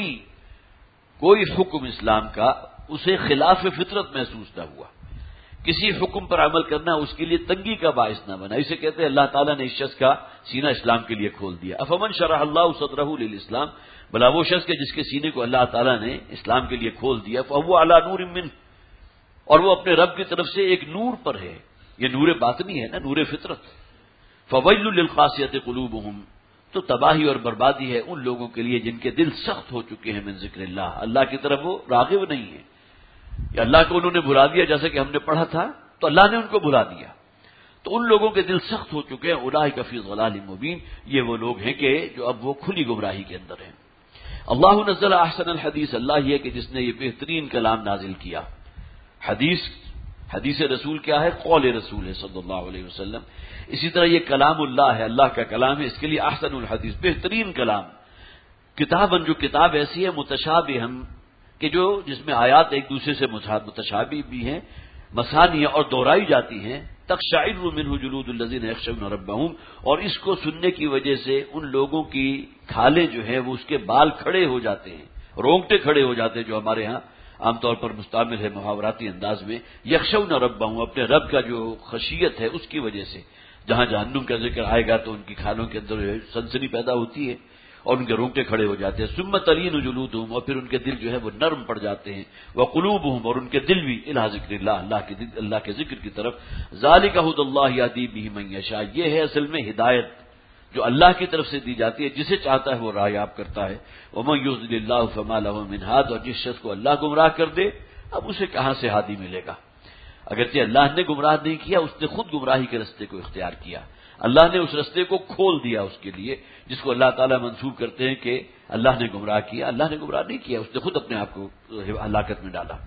کوئی حکم اسلام کا اسے خلاف فطرت محسوس نہ ہوا، کسی حکم پر عمل کرنا اس کے لیے تنگی کا باعث نہ بنا، اسے کہتے ہیں اللہ تعالیٰ نے اس شخص کا سینہ اسلام کے لیے کھول دیا۔ افمن شرح اللہ صدرہ للاسلام، بھلا وہ شخص کے جس کے سینے کو اللہ تعالیٰ نے اسلام کے لیے کھول دیا، فہو علی نور منہ، اور وہ اپنے رب کی طرف سے ایک نور پر ہے، یہ نور باطنی ہے نا، نور فطرت۔ فویل للقاسیۃ قلوبہم، تو تباہی اور بربادی ہے ان لوگوں کے لیے جن کے دل سخت ہو چکے ہیں من ذکر اللہ، اللہ کی طرف وہ راغب نہیں ہے، یا اللہ کو انہوں نے بھلا دیا، جیسا کہ ہم نے پڑھا تھا تو اللہ نے ان کو بھلا دیا، تو ان لوگوں کے دل سخت ہو چکے ہیں، اولئک فی ضلال مبین، یہ وہ لوگ ہیں کہ جو اب وہ کھلی گمراہی کے اندر ہیں۔ اللہ نزل احسن الحدیث، اللہ یہ کہ جس نے یہ بہترین کلام نازل کیا۔ حدیث رسول کیا ہے؟ قول رسول ہے صلی اللہ علیہ وسلم، اسی طرح یہ کلام اللہ ہے، اللہ کا کلام ہے، اس کے لیے احسن الحدیث، بہترین کلام۔ کتابن، جو کتاب ایسی ہے متشابہ، کہ جو جس میں آیات ایک دوسرے سے متشابہ بھی ہیں، مثانیہ اور دہرائی جاتی ہیں، تقشعر منہ جلود الذین یخشون ربہم، اور اس کو سننے کی وجہ سے ان لوگوں کی کھالیں جو ہیں وہ اس کے بال کھڑے ہو جاتے ہیں، رونگٹے کھڑے ہو جاتے ہیں، جو ہمارے ہاں عام طور پر مستعمل ہے محاوراتی انداز میں، یخشون ربہم، اپنے رب کا جو خشیت ہے اس کی وجہ سے۔ جہاں جہنم کا ذکر آئے گا تو ان کی کھالوں کے اندر سنسنی پیدا ہوتی ہے اور ان کے رونگٹے کھڑے ہو جاتے ہیں، ثم تلین جلودہم، اور پھر ان کے دل جو ہے وہ نرم پڑ جاتے ہیں، وقلوبہم، اور ان کے دل بھی الی ذکر اللہ، اللہ کے ذکر کی طرف۔ ذالک ھدی اللہ یہدی بہ من یشاء، یہ ہے اصل میں ہدایت جو اللہ کی طرف سے دی جاتی ہے، جسے چاہتا ہے وہ راہ کرتا ہے۔ ومن یضلل اللہ فما لہ من ہاد، اور جس شخص کو اللہ گمراہ کر دے اب اسے کہاں سے ہادی ملے گا؟ اگرچہ اللہ نے گمراہ نہیں کیا، اس نے خود گمراہی کے رستے کو اختیار کیا، اللہ نے اس رستے کو کھول دیا اس کے لیے، جس کو اللہ تعالیٰ منسوب کرتے ہیں کہ اللہ نے گمراہ کیا۔ اللہ نے گمراہ نہیں کیا، اس نے خود اپنے آپ کو ہلاکت میں ڈالا۔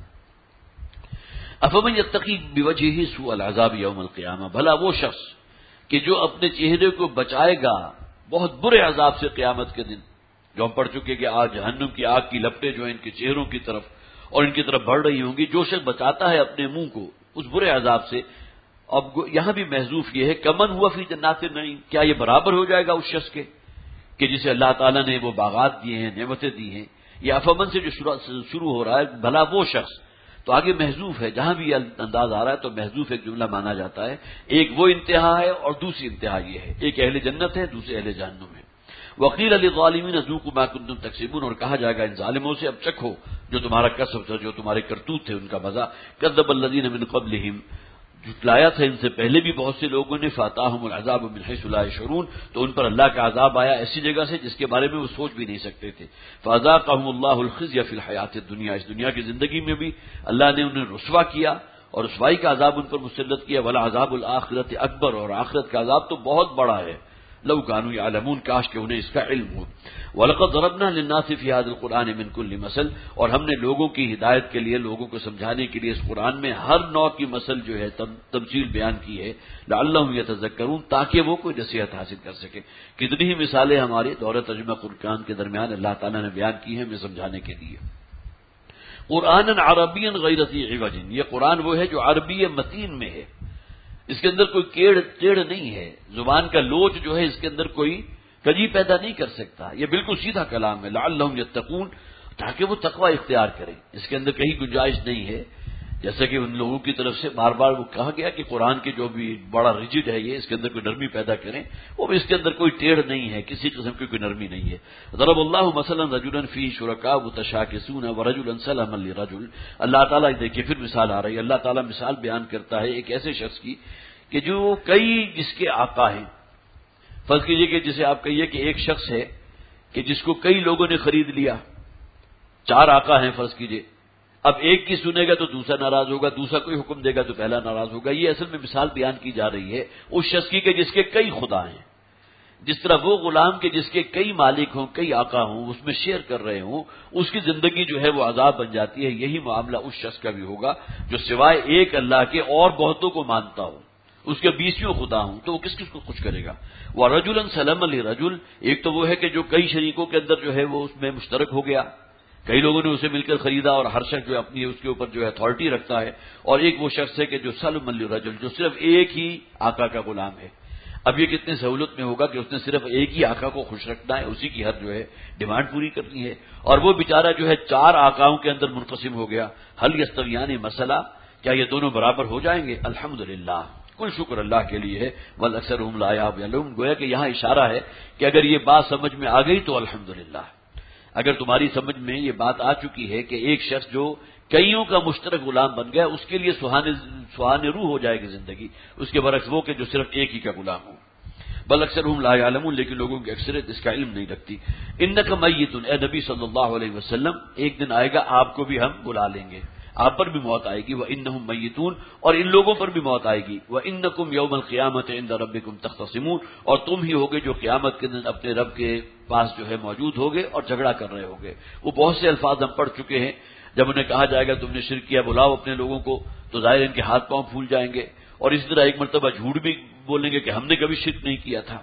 افمن یتقی بوجہہ سوء العذاب یوم القیامہ، بھلا وہ شخص کہ جو اپنے چہرے کو بچائے گا بہت برے عذاب سے قیامت کے دن، جو ہم پڑھ چکے کہ آج جہنم کی آگ کی لپٹیں جو ہیں ان کے چہروں کی طرف اور ان کی طرف بڑھ رہی ہوں گی، جو شخص بچاتا ہے اپنے منہ کو اس برے عذاب سے۔ اب یہاں بھی محذوف یہ ہے کمن ہوا فی جنات النعیم، کیا یہ برابر ہو جائے گا اس شخص کے کہ جسے اللہ تعالیٰ نے وہ باغات دیے ہیں، نعمتیں دی ہیں؟ یہ افمن سے جو شروع ہو رہا ہے، بھلا وہ شخص، تو آگے محذوف ہے، جہاں بھی یہ انداز آ رہا ہے تو محذوف ایک جملہ مانا جاتا ہے، ایک وہ انتہا ہے اور دوسری انتہا یہ ہے، ایک اہل جنت ہے، دوسرے اہل جہنم ہے۔ وقیل للظالمین ذوقوا ما کنتم تکسبون، اور کہا جائے گا ان ظالموں سے اب چکھو جو تمہارا کسب تھا، جو تمہارے کرتوت تھے، ان کا مزہ۔ کذب الذین من قبلہم، جھٹلایا تھا ان سے پہلے بھی بہت سے لوگوں نے، فاتاہم العذاب من حیث لا یشعرون، تو ان پر اللہ کا عذاب آیا ایسی جگہ سے جس کے بارے میں وہ سوچ بھی نہیں سکتے تھے۔ فاذاقہم اللہ الخزی فی الحیاۃ الدنیا، اس دنیا کی زندگی میں بھی اللہ نے انہیں رسوا کیا اور رسوائی کا عذاب ان پر مسلط کیا۔ ولعذاب الآخرۃ اکبر، اور آخرت کا عذاب تو بہت بڑا ہے۔ لو کانوا یعلمون، کاش کہ انہیں اس کا علم ہو۔ وَلَقَدْ ضَرَبْنَا لِلنَّاسِ فِي هَذَا الْقُرْآنِ مِنْ كُلِّ مَثَلٍ، اور ہم نے لوگوں کی ہدایت کے لیے، لوگوں کو سمجھانے کے لیے اس قرآن میں ہر نوع کی مثل جو ہے تمثیل بیان کی ہے، لعلہم یتذکرون، تاکہ وہ کوئی نصیحت حاصل کر سکے۔ کتنی ہی مثالیں ہمارے دور ترجمہ قرآن کے درمیان اللہ تعالیٰ نے بیان کی ہیں ہمیں سمجھانے کے لیے۔ قرآنًا عربیًا غیر ذی عوج، یہ قرآن وہ ہے جو عربی متین میں ہے، اس کے اندر کوئی ٹیڑھ نہیں ہے، زبان کا لوچ جو ہے اس کے اندر کوئی کجی پیدا نہیں کر سکتا، یہ بالکل سیدھا کلام ہے۔ لعلہم یتقون، تاکہ وہ تقوی اختیار کریں، اس کے اندر کہیں گنجائش نہیں ہے، جیسا کہ ان لوگوں کی طرف سے بار بار وہ کہا گیا کہ قرآن کے جو بھی بڑا ریجڈ ہے یہ، اس کے اندر کوئی نرمی پیدا کریں، وہ بھی اس کے اندر کوئی ٹیڑھ نہیں ہے، کسی قسم کی کوئی نرمی نہیں ہے۔ ضرب اللہ مثلا رجلا فیہ شرکاء متشاکسون ورجلا سلما لرجل، اللہ تعالیٰ دیکھیے پھر مثال آ رہی ہے، اللہ تعالیٰ مثال بیان کرتا ہے ایک ایسے شخص کی کہ جو کئی جس کے آقا ہیں۔ فرض کیجئے کہ جسے آپ کہیے کہ ایک شخص ہے کہ جس کو کئی لوگوں نے خرید لیا، 4 آقا ہیں فرض کیجئے، اب ایک کی سنے گا تو دوسرا ناراض ہوگا، دوسرا کوئی حکم دے گا تو پہلا ناراض ہوگا۔ یہ اصل میں مثال بیان کی جا رہی ہے اس شخص کی کہ جس کے کئی خدا ہیں، جس طرح وہ غلام کے جس کے کئی مالک ہوں، کئی آقا ہوں، اس میں شیئر کر رہے ہوں، اس کی زندگی جو ہے وہ عذاب بن جاتی ہے۔ یہی معاملہ اس شخص کا بھی ہوگا جو سوائے ایک اللہ کے اور بہتوں کو مانتا ہو، اس کے 20 خدا ہوں، تو وہ کس کس کو خوش کرے گا؟ وَرَجُلًا سَلَمًا لِرَجُلٍ، ایک تو وہ ہے کہ جو کئی شریکوں کے اندر جو ہے وہ اس میں مشترک ہو گیا، کئی لوگوں نے اسے مل کر خریدا اور ہر شخص جو اپنی اس کے اوپر جو ہے اتھارٹی رکھتا ہے، اور ایک وہ شخص ہے کہ جو سَلَمًا لِرَجُلٍ، جو صرف ایک ہی آقا کا غلام ہے۔ اب یہ کتنے سہولت میں ہوگا کہ اس نے صرف ایک ہی آقا کو خوش رکھنا ہے، اسی کی ہر جو ہے ڈیمانڈ پوری کرنی ہے، اور وہ بیچارہ جو ہے 4 آقاؤں کے اندر منقسم ہو گیا۔ هل يستویان مثلا، کیا یہ دونوں برابر ہو جائیں گے؟ الحمدللہ، کل شکر اللہ کے لیے ہے۔ والاکثرهم لا یعلمون، گویا کہ یہاں اشارہ ہے کہ اگر یہ بات سمجھ میں آ گئی تو الحمدللہ، اگر تمہاری سمجھ میں یہ بات آ چکی ہے کہ ایک شخص جو کئیوں کا مشترک غلام بن گیا، اس کے لیے سہانے روح ہو جائے گی زندگی، اس کے برعکس وہ کہ جو صرف ایک ہی کا غلام ہو۔ بل اکثرهم لا یعلمون، لیکن لوگوں کی اکثریت اس کا علم نہیں رکھتی۔ انک میت، اے نبی صلی اللہ علیہ وسلم، ایک دن آئے گا آپ کو بھی ہم بلا لیں گے، آپ پر بھی موت آئے گی۔ وَإِنَّهُمْ مَيِّتُونَ، اور ان لوگوں پر بھی موت آئے گی۔ وَإِنَّكُمْ يَوْمَ الْقِيَامَةِ عِندَ رَبِّكُمْ تَخْتَصِمُونَ، اور تم ہی ہوگے جو قیامت کے دن اپنے رب کے پاس جو ہے موجود ہوگے اور جھگڑا کر رہے ہوگے۔ وہ بہت سے الفاظ ہم پڑھ چکے ہیں، جب انہیں کہا جائے گا تم نے شرک کیا، بلاؤ اپنے لوگوں کو، تو ظاہر ان کے ہاتھ پاؤں پھول جائیں گے، اور اس طرح ایک مرتبہ جھوٹ بھی بولیں گے کہ ہم نے کبھی شرک نہیں کیا تھا۔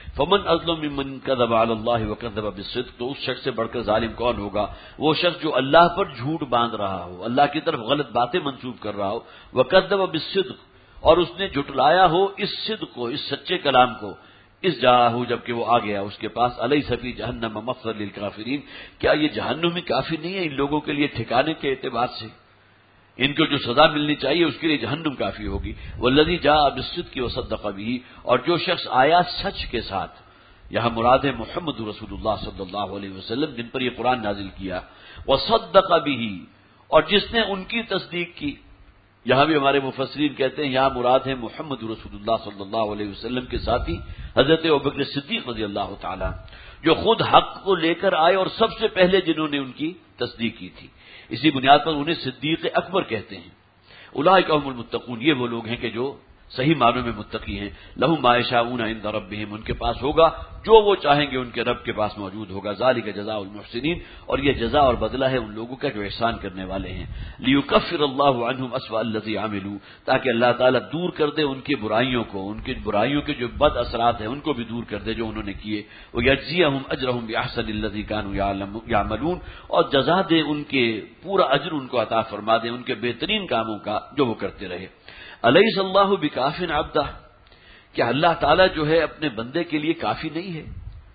فمن اظلم ممن کذب علی اللہ وکذب بالصدق، تو اس شخص سے بڑھ کر ظالم کون ہوگا؟ وہ شخص جو اللہ پر جھوٹ باندھ رہا ہو، اللہ کی طرف غلط باتیں منسوب کر رہا ہو، وکذب بالصدق، اور اس نے جھٹلایا ہو اس صدق کو، اس سچے کلام کو، اس جاءہ جبکہ وہ آ گیا اس کے پاس، الیس فی جہنم مثوی للکافرین، کیا یہ جہنم میں کافی نہیں ہے ان لوگوں کے لیے ٹھکانے کے اعتبار سے؟ ان کو جو سزا ملنی چاہیے اس کے لیے جہنم کافی ہوگی۔ والذی جاء بالصدق وصدق به، اور جو شخص آیا سچ کے ساتھ، یہاں مراد ہے محمد رسول اللہ صلی اللہ علیہ وسلم جن پر یہ قرآن نازل کیا، وصدق به، اور جس نے ان کی تصدیق کی، یہاں بھی ہمارے مفسرین کہتے ہیں یہاں مراد ہے محمد رسول اللہ صلی اللہ علیہ وسلم کے ساتھی حضرت ابوبکر صدیق رضی اللہ تعالی، جو خود حق کو لے کر آئے اور سب سے پہلے جنہوں نے ان کی تصدیق کی تھی، اسی بنیاد پر انہیں صدیق اکبر کہتے ہیں۔ اولئک هم المتقون، یہ وہ لوگ ہیں کہ جو صحیح معنوں میں متقی ہیں۔ لہم ما یشاءون عند ربہم، ان کے پاس ہوگا جو وہ چاہیں گے ان کے رب کے پاس موجود ہوگا۔ ذالک جزاء المحسنین، اور یہ جزا اور بدلہ ہے ان لوگوں کا جو احسان کرنے والے ہیں۔ لیکفر اللہ عنہم اسوأ الذی عملوا، تاکہ اللہ تعالیٰ دور کر دے ان کی برائیوں کو، ان کی برائیوں کے جو بد اثرات ہیں ان کو بھی دور کر دے جو انہوں نے کیے۔ ویجزیہم اجرہم باحسن الذی کانوا یعملون، اور جزا دے ان کے پورا اجر ان کو عطا فرما دے ان کے بہترین کاموں کا جو وہ کرتے رہے۔ الیس اللہ بکاف عبدہ، کہ اللہ تعالیٰ جو ہے اپنے بندے کے لیے کافی نہیں ہے،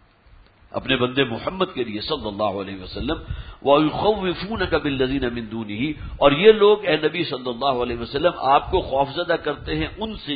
اپنے بندے محمد کے لیے صلی اللہ علیہ وسلم۔ وَيُخَوِّفُونَكَ بِالَّذِينَ مِن دُونِهِ، اور یہ لوگ اے نبی صلی اللہ علیہ وسلم آپ کو خوفزدہ کرتے ہیں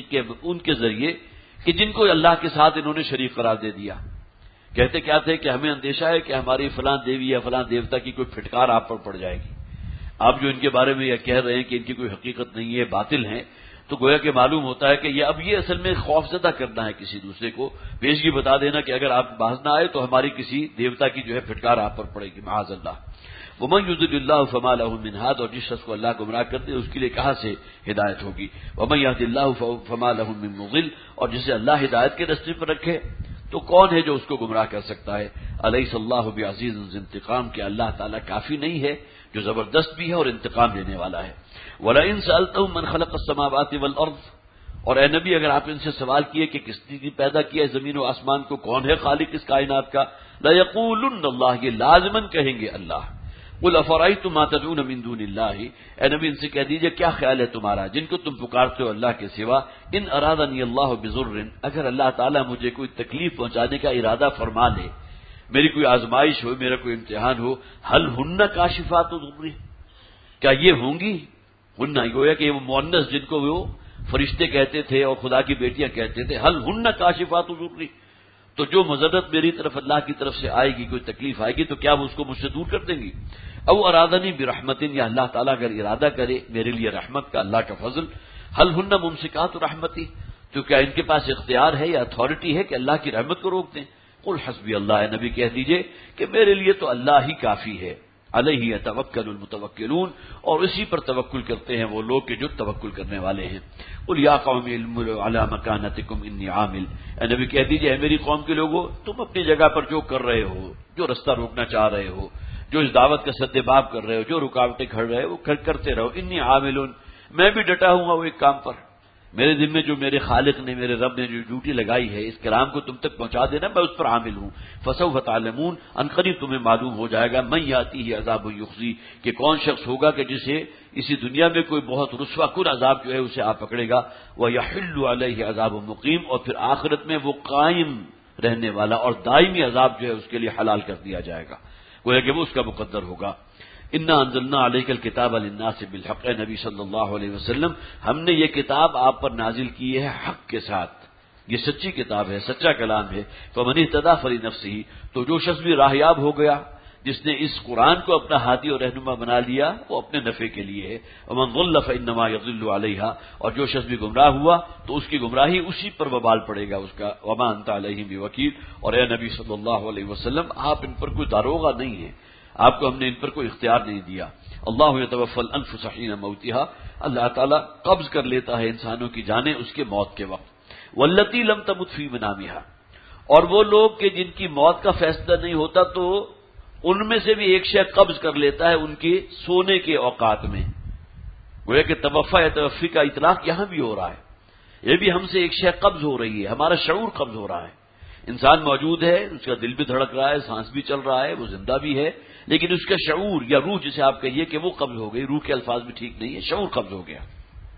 ان کے ذریعے کہ جن کو اللہ کے ساتھ انہوں نے شریک قرار دے دیا۔ کہتے کیا تھے کہ ہمیں اندیشہ ہے کہ ہماری فلاں دیوی یا فلاں دیوتا کی کوئی پھٹکار آپ پر پڑ جائے گی۔ آپ جو ان کے بارے میں یہ کہہ رہے ہیں کہ ان کی کوئی حقیقت نہیں ہے، باطل ہیں، تو گویا کہ معلوم ہوتا ہے کہ یہ اصل میں خوف زدہ کرنا ہے کسی دوسرے کو، پیشگی بتا دینا کہ اگر آپ باز نہ آئے تو ہماری کسی دیوتا کی جو ہے پھٹکار آپ پر پڑے گی، معاذ اللہ۔ وَمَن يُضْلِلِ اللَّهُ فَمَا لَهُ مِنْ هَادٍ، اور جس شخص کو اللہ گمراہ کر دے اس کے لیے کہاں سے ہدایت ہوگی۔ وَمَن يَهْدِ اللَّهُ فَمَا لَهُ مِن مُضِلٍّ، اور جسے اللہ ہدایت کے راستے پر رکھے تو کون ہے جو اس کو گمراہ کر سکتا ہے۔ الیس اللہ بعزیز ذی انتقام، کہ اللہ تعالیٰ کافی نہیں ہے جو زبردست بھی ہے اور انتقام لینے والا ہے۔ وَلَئِن سَأَلْتَهُم مَّنْ خَلَقَ السَّمَاوَاتِ وَالْأَرْضَ، اور اے نبی اگر آپ ان سے سوال کیے کہ کس نے پیدا کیا ہے زمین و آسمان کو، کون ہے خالق اس کائنات کا، لَيَقُولُنَّ اللَّهُ، یہ لازماً کہیں گے اللہ۔ قُلْ أَفَرَأَيْتُم مَّا تَدْعُونَ مِن دُونِ اللَّهِ، اے نبی ان سے کہہ دیجئے کیا خیال ہے تمہارا جن کو تم پکارتے ہو اللہ کے سوا، ان ارادنی اللہ بضر، اگر اللہ تعالیٰ مجھے کوئی تکلیف پہنچانے کا ارادہ فرما لے، میری کوئی آزمائش ہو، میرا کوئی امتحان ہو، هل هن کاشفات ضرہ، کیا یہ ہوں گی؟ ہن گویا کہ وہ مؤنث جن کو وہ فرشتے کہتے تھے اور خدا کی بیٹیاں کہتے تھے، هل هن کاشفات ضرہ، تو جو مضرت میری طرف اللہ کی طرف سے آئے گی، کوئی تکلیف آئے گی تو کیا وہ اس کو مجھ سے دور کر دیں گی؟ او ارادنی برحمت، یا اللہ تعالیٰ اگر ارادہ کرے میرے لیے رحمت کا، اللہ کا فضل، هل هن ممسکات رحمتی، تو کیا ان کے پاس اختیار ہے یا اتھارٹی ہے کہ اللہ کی رحمت کو روک دیں؟ قل حسبی اللہ، اے نبی کہہ دیجئے کہ میرے لیے تو اللہ ہی کافی ہے۔ علیہ یتوکل المتوکلون، اور اسی پر توکل کرتے ہیں وہ لوگ کہ جو توکل کرنے والے ہیں۔ قل یا قوم اعملوا علی مکانتکم انی عامل، اے نبی کہہ دیجئے اے میری قوم کے لوگوں، تم اپنی جگہ پر جو کر رہے ہو، جو رستہ روکنا چاہ رہے ہو، جو اس دعوت کا سد باب کر رہے ہو، جو رکاوٹیں کھڑ رہے ہو وہ کرتے رہو، انی عامل، میں بھی ڈٹا ہوں گا وہ ایک کام پر، میرے ذمے جو میرے خالق نے، میرے رب نے جو ڈیوٹی لگائی ہے اس کلام کو تم تک پہنچا دینا، میں اس پر عامل ہوں۔ فسوف تعلمون، ان قریب تمہیں معلوم ہو جائے گا، من یاتیہ عذاب یخزی، کہ کون شخص ہوگا کہ جسے اسی دنیا میں کوئی بہت رسوا کن عذاب جو ہے اسے آ پکڑے گا، ویحل علیہ عذاب مقیم، اور پھر آخرت میں وہ قائم رہنے والا اور دائمی عذاب جو ہے اس کے لیے حلال کر دیا جائے گا، گویا کہ وہ اس کا مقدر ہوگا۔ انا انزلنا علیک الکتاب للناس بالحق، اے نبی صلی اللہ علیہ وسلم ہم نے یہ کتاب آپ پر نازل کی ہے حق کے ساتھ، یہ سچی کتاب ہے، سچا کلام ہے۔ فمن اہتدی فلنفسہ، تو جو شخص بھی راہیاب ہو گیا، جس نے اس قرآن کو اپنا ہادی اور رہنما بنا لیا، وہ اپنے نفع کے لیے ہے۔ ومن ضل فانما یضل علیہا، اور جو شخص بھی گمراہ ہوا تو اس کی گمراہی اسی پر وبال پڑے گا اس کا۔ وما انت علیہم بوکیل، اور اے نبی صلی اللہ علیہ وسلم آپ ان پر کوئی داروغہ نہیں ہیں، آپ کو ہم نے ان پر کوئی اختیار نہیں دیا۔ اللہ یتوفی الانفس حین موتها، اللہ تعالیٰ قبض کر لیتا ہے انسانوں کی جانیں اس کے موت کے وقت۔ واللتی لم تمت فی منامها، اور وہ لوگ کہ جن کی موت کا فیصلہ نہیں ہوتا تو ان میں سے بھی ایک شے قبض کر لیتا ہے ان کے سونے کے اوقات میں، گویا کہ توفی یا توفی کا اطلاق یہاں بھی ہو رہا ہے، یہ بھی ہم سے ایک شے قبض ہو رہی ہے، ہمارا شعور قبض ہو رہا ہے، انسان موجود ہے، اس کا دل بھی دھڑک رہا ہے، سانس بھی چل رہا ہے، وہ زندہ بھی ہے، لیکن اس کا شعور یا روح جسے آپ کہیے کہ وہ قبض ہو گئی، روح کے الفاظ بھی ٹھیک نہیں ہے، شعور قبض ہو گیا.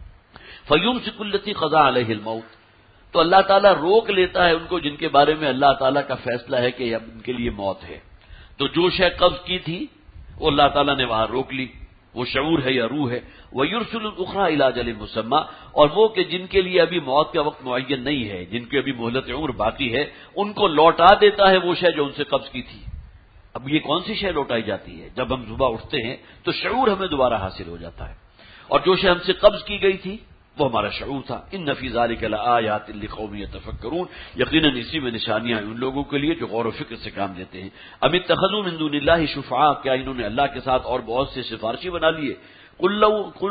فَيُمْسِكُ الَّتِي قَضَىٰ عَلَيْهِ الْمَوْتِ، تو اللہ تعالیٰ روک لیتا ہے ان کو جن کے بارے میں اللہ تعالیٰ کا فیصلہ ہے کہ اب ان کے لیے موت ہے. تو جو شے قبض کی تھی وہ اللہ تعالیٰ نے وہاں روک لی، وہ شعور ہے یا روح ہے. وَيُرْسِلُ الْأُخْرَىٰ إِلَىٰ أَجَلٍ مُّسَمًّى، اور وہ کہ جن کے لیے ابھی موت کا وقت معین نہیں ہے، جن کے ابھی مہلت عمر باقی ہے، ان کو لوٹا دیتا ہے وہ شے جو ان سے قبض کی تھی. اب یہ کون سی شے لوٹائی جاتی ہے؟ جب ہم صبح اٹھتے ہیں تو شعور ہمیں دوبارہ حاصل ہو جاتا ہے، اور جو شے ہم سے قبض کی گئی تھی وہ ہمارا شعور تھا. ان فی ذلک لآیات لقوم یتفکرون، یقیناً اسی میں نشانیاں ہیں ان لوگوں کے لیے جو غور و فکر سے کام لیتے ہیں. ام اتخذوا من دون اللہ شفعاء، کیا انہوں نے اللہ کے ساتھ اور بہت سے سفارشی بنا لیے. قل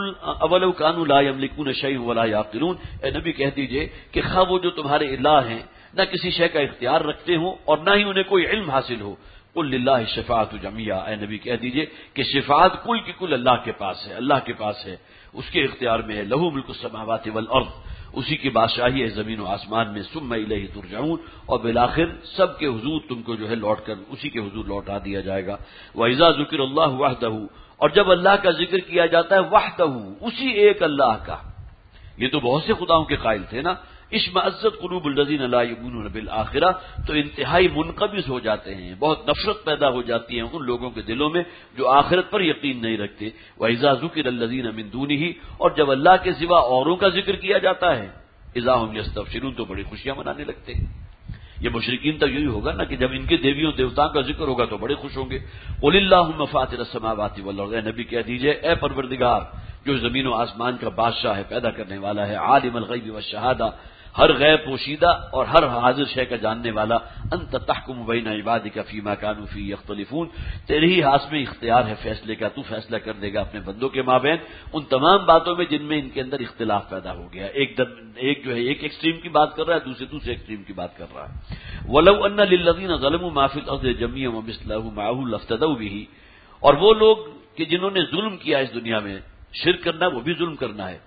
اولو كانوا لا يملكون شيئا ولا يعقلون، اے نبی کہہ دیجئے کہ خواہ وہ جو تمہارے الہ ہیں نہ کسی شے کا اختیار رکھتے ہوں اور نہ ہی انہیں کوئی علم حاصل ہو. قل للہ الشفاعۃ جمیعا، اے نبی کہہ دیجئے کہ شفاعت کل کی کل اللہ کے پاس ہے، اللہ کے پاس ہے، اس کے اختیار میں ہے. لہو ملک السماوات والارض، اسی کی بادشاہی ہے زمین و آسمان میں. ثم الیہ ترجعون، اور بالآخر سب کے حضور تم کو جو ہے لوٹ کر اسی کے حضور لوٹا دیا جائے گا. وَإِذَا ذُكِرَ اللَّهُ وَحْدَهُ، اور جب اللہ کا ذکر کیا جاتا ہے وحدہ، اسی ایک اللہ کا. یہ تو بہت سے خداؤں کے قائل تھے نا. اشمئزت قلوب الذین لا یؤمنون بالآخرہ، تو انتہائی منقبض ہو جاتے ہیں، بہت نفرت پیدا ہو جاتی ہے ان لوگوں کے دلوں میں جو آخرت پر یقین نہیں رکھتے. وَإِذَا ذُكِرَ الَّذِينَ مِن دُونِهِ، اور جب اللہ کے سوا اوروں کا ذکر کیا جاتا ہے اذا هم یستبشرون، تو بڑی خوشیاں منانے لگتے ہیں. یہ مشرکین تک یہی ہوگا نا کہ جب ان کے دیویوں دیوتاؤں کا ذکر ہوگا تو بڑے خوش ہوں گے. قل اللہم فاطر السماوات والارض، اے نبی کہہ دیجئے اے پروردگار جو زمین و آسمان کا بادشاہ ہے، پیدا کرنے والا ہے، عالم الغیب والشہادہ، ہر غیب پوشیدہ اور ہر حاضر شے کا جاننے والا. انت تحکم بین عبادک فیما کانوا فیہ یختلفون، تیرے ہی ہاتھ میں اختیار ہے فیصلے کا، تو فیصلہ کر دے گا اپنے بندوں کے مابین ان تمام باتوں میں جن میں ان کے اندر اختلاف پیدا ہو گیا. ایک جو ہے ایک ایکسٹریم کی بات کر رہا ہے، دوسرے ایکسٹریم کی بات کر رہا ہے. وَلَوْ أَنَّ لِلَّذِينَ ظَلَمُوا مَا فِي الْأَرْضِ جَمِيعًا وَمِثْلَهُ مَعَهُ لَافْتَدَوْا بِهِ، اور وہ لوگ کہ جنہوں نے ظلم کیا اس دنیا میں، شرک کرنا وہ بھی ظلم کرنا ہے،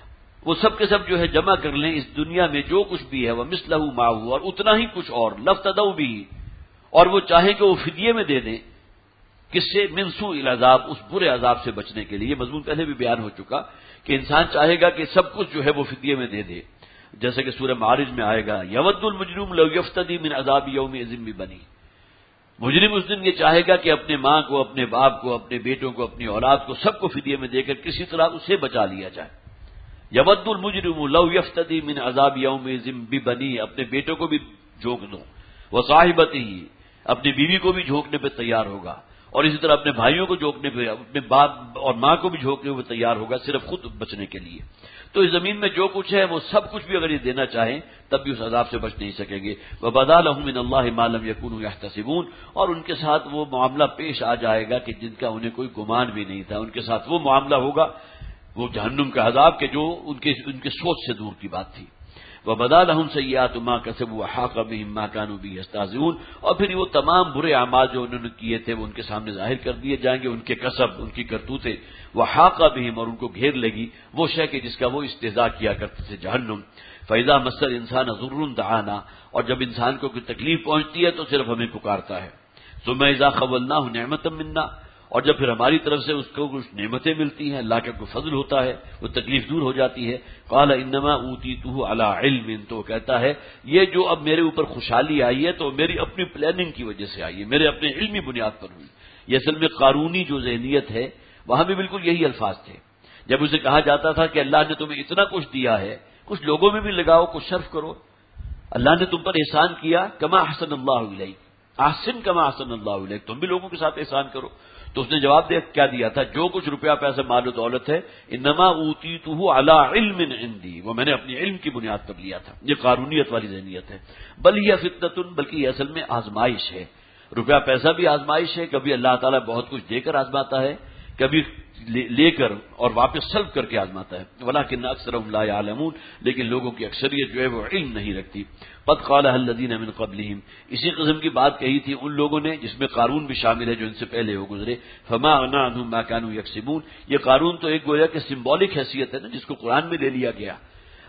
وہ سب کے سب جو ہے جمع کر لیں اس دنیا میں جو کچھ بھی ہے، وَمِثْلَهُ مَعَهُ، اور اتنا ہی کچھ اور، لَافْتَدَوْا بِهِ، اور وہ چاہیں کہ وہ فدیے میں دے دیں، کس سے؟ من سوء العذاب، اس برے عذاب سے بچنے کے لیے. یہ مضمون پہلے بھی بیان ہو چکا کہ انسان چاہے گا کہ سب کچھ جو ہے وہ فدیے میں دے دے، جیسے کہ سورہ معارج میں آئے گا یود المجرم لو یفتدی من عذاب یومئذ ببنی، مجرم اس دن یہ چاہے گا کہ اپنے ماں کو، اپنے باپ کو، اپنے بیٹوں کو، اپنی اولاد کو، سب کو فدیے میں دے کر کسی طرح اسے بچا لیا جائے. یود المجرم لو یفتدی من عذاب یومئذ ببنی، اپنے بیٹوں کو بھی جھونک دو، وصاحبتہ، اپنی بیوی کو بھی جھونکنے پہ تیار ہوگا، اور اسی طرح اپنے بھائیوں کو جھونکنے پہ، اپنے باپ اور ماں کو بھی جھونکنے پہ تیار ہوگا، صرف خود بچنے کے لیے. تو اس زمین میں جو کچھ ہے وہ سب کچھ بھی اگر یہ دینا چاہیں تب بھی اس عذاب سے بچ نہیں سکیں گے. وَبَدَا لَهُم مِّنَ اللَّهِ مَا لَمْ يَكُونُوا يَحْتَسِبُونَ، اور ان کے ساتھ وہ معاملہ پیش آ جائے گا کہ جن کا انہیں کوئی گمان بھی نہیں تھا، ان کے ساتھ وہ معاملہ ہوگا، وہ جہنم کا عذاب کہ جو ان کے سوچ سے دور کی بات تھی. وَبَدَا لَهُمْ سَيِّئَاتُ مَا كَسَبُوا وَحَاقَ بِهِم مَّا كَانُوا بِهِ يَسْتَهْزِئُونَ، اور پھر وہ تمام برے اعمال جو انہوں نے کیے تھے وہ ان کے سامنے ظاہر کر دیے جائیں گے، ان کے کسب، ان کی کرتوتیں. وَحَاقَ بِهِم، اور ان کو گھیر لے گی وہ شے کہ جس کا وہ استہزاء کیا کرتے تھے، جہنم. فَإِذَا مَسَّ الْإِنسَانَ ضُرٌّ دَعَانَا، اور جب انسان کو کوئی تکلیف پہنچتی ہے تو صرف ہمیں پکارتا ہے. ثُمَّ إِذَا خَوَّلْنَاهُ نِعْمَةً مِنَّا، اور جب پھر ہماری طرف سے اس کو کچھ نعمتیں ملتی ہیں، اللہ کا کوئی فضل ہوتا ہے، وہ تکلیف دور ہو جاتی ہے. قال انما اوتیتہ علی علم، تو کہتا ہے یہ جو اب میرے اوپر خوشحالی آئی ہے تو میری اپنی پلاننگ کی وجہ سے آئی ہے، میرے اپنے علمی بنیاد پر ہوئی. یہ اصل میں قارونی جو ذہنیت ہے وہاں بھی بالکل یہی الفاظ تھے. جب اسے کہا جاتا تھا کہ اللہ نے تمہیں اتنا کچھ دیا ہے، کچھ لوگوں میں بھی لگاؤ، کچھ صرف کرو، اللہ نے تم پر احسان کیا، کما احسن اللہ الیک، احسن کما احسن اللہ الیک، تم بھی لوگوں کے ساتھ احسان کرو. تو اس نے جواب کیا دیا تھا؟ جو کچھ روپیہ پیسہ مال و دولت ہے، انما اوتیتہ علی علم عندی، وہ میں نے اپنی علم کی بنیاد پر لیا تھا. یہ قارونیت والی ذہنیت ہے. بل یہ فتنۃ، بلکہ یہ اصل میں آزمائش ہے. روپیہ پیسہ بھی آزمائش ہے، کبھی اللہ تعالیٰ بہت کچھ دے کر آزماتا ہے، کبھی لے کر اور واپس سلب کر کے آزماتا ہے. ولکن اکثرهم لا يعلمون، لیکن لوگوں کی اکثریت جو ہے وہ علم نہیں رکھتی. قد قالها الذين من قبلهم، اسی قسم کی بات کہی تھی ان لوگوں نے جس میں قارون بھی شامل ہے جو ان سے پہلے ہو گزرے. فما اغنى عنهم ما كانوا يكسبون، یہ قارون تو ایک گویا کہ سمبولک حیثیت ہے نا جس کو قرآن میں لے لیا گیا.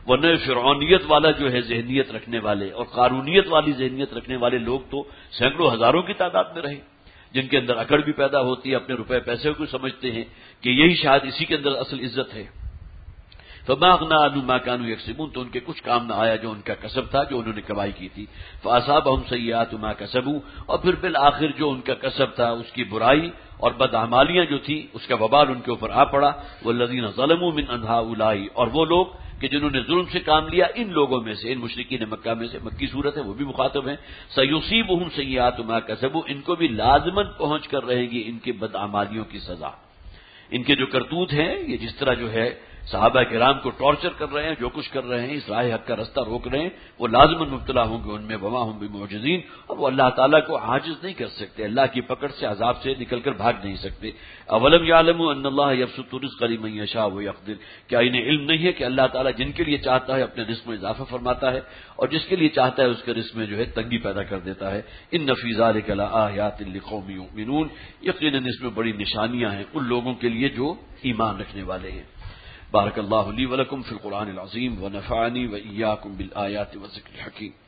ورنہ فرعونیت والا جو ہے ذہنیت رکھنے والے اور قارونیت والی ذہنیت رکھنے والے لوگ تو سینکڑوں ہزاروں کی تعداد میں رہے، جن کے اندر اکڑ بھی پیدا ہوتی ہے، اپنے روپے پیسے کو سمجھتے ہیں کہ یہی شاید اسی کے اندر اصل عزت ہے۔ فما اغنى عنهم ما كانوا يكسبون، تو ان کے کچھ کام نہ آیا جو ان کا کسب تھا، جو انہوں نے کمائی کی تھی۔ فاصابهم سيئات ما كسبوا، اور پھر بالآخر جو ان کا کسب تھا اس کی برائی اور بدعمالیاں جو تھی اس کا وبال ان کے اوپر آ پڑا۔ والذین ظلموا من هؤلاء، اور وہ لوگ کہ جنہوں نے ظلم سے کام لیا ان لوگوں میں سے، ان مشرکین مکہ میں سے، مکی صورت ہے وہ بھی مخاطب ہیں، سیصیبهم سیئات ما كسبوا، ان کو بھی لازماً پہنچ کر رہے گی ان کی بدعمالیوں کی سزا۔ ان کے جو کرتوت ہیں، یہ جس طرح جو ہے صحابہ کرام کو ٹارچر کر رہے ہیں، جو کچھ کر رہے ہیں، اس راہ حق کا رستہ روک رہے ہیں، وہ لازماً مبتلا ہوں گے ان میں، وما هم بمعجزین، اور وہ اللہ تعالیٰ کو عاجز نہیں کر سکتے، اللہ کی پکڑ سے، عذاب سے نکل کر بھاگ نہیں سکتے۔ اولم یعلموا ان اللہ یبسط الرزق لمن یشاء ویقدر، کیا انہیں علم نہیں ہے کہ اللہ تعالیٰ جن کے لیے چاہتا ہے اپنے رزق میں اضافہ فرماتا ہے اور جس کے لیے چاہتا ہے اس کے رزق میں جو ہے تنگی پیدا کر دیتا ہے۔ ان فی ذلک لآیات لقوم یؤمنون، یقیناً اس میں بڑی نشانیاں ہیں ان لوگوں کے لیے جو ایمان رکھنے والے ہیں۔ بارک اللہ لی ولکم فی القرآن العظیم ونفعنی وإیاکم بالآیات والذکر الحکیم۔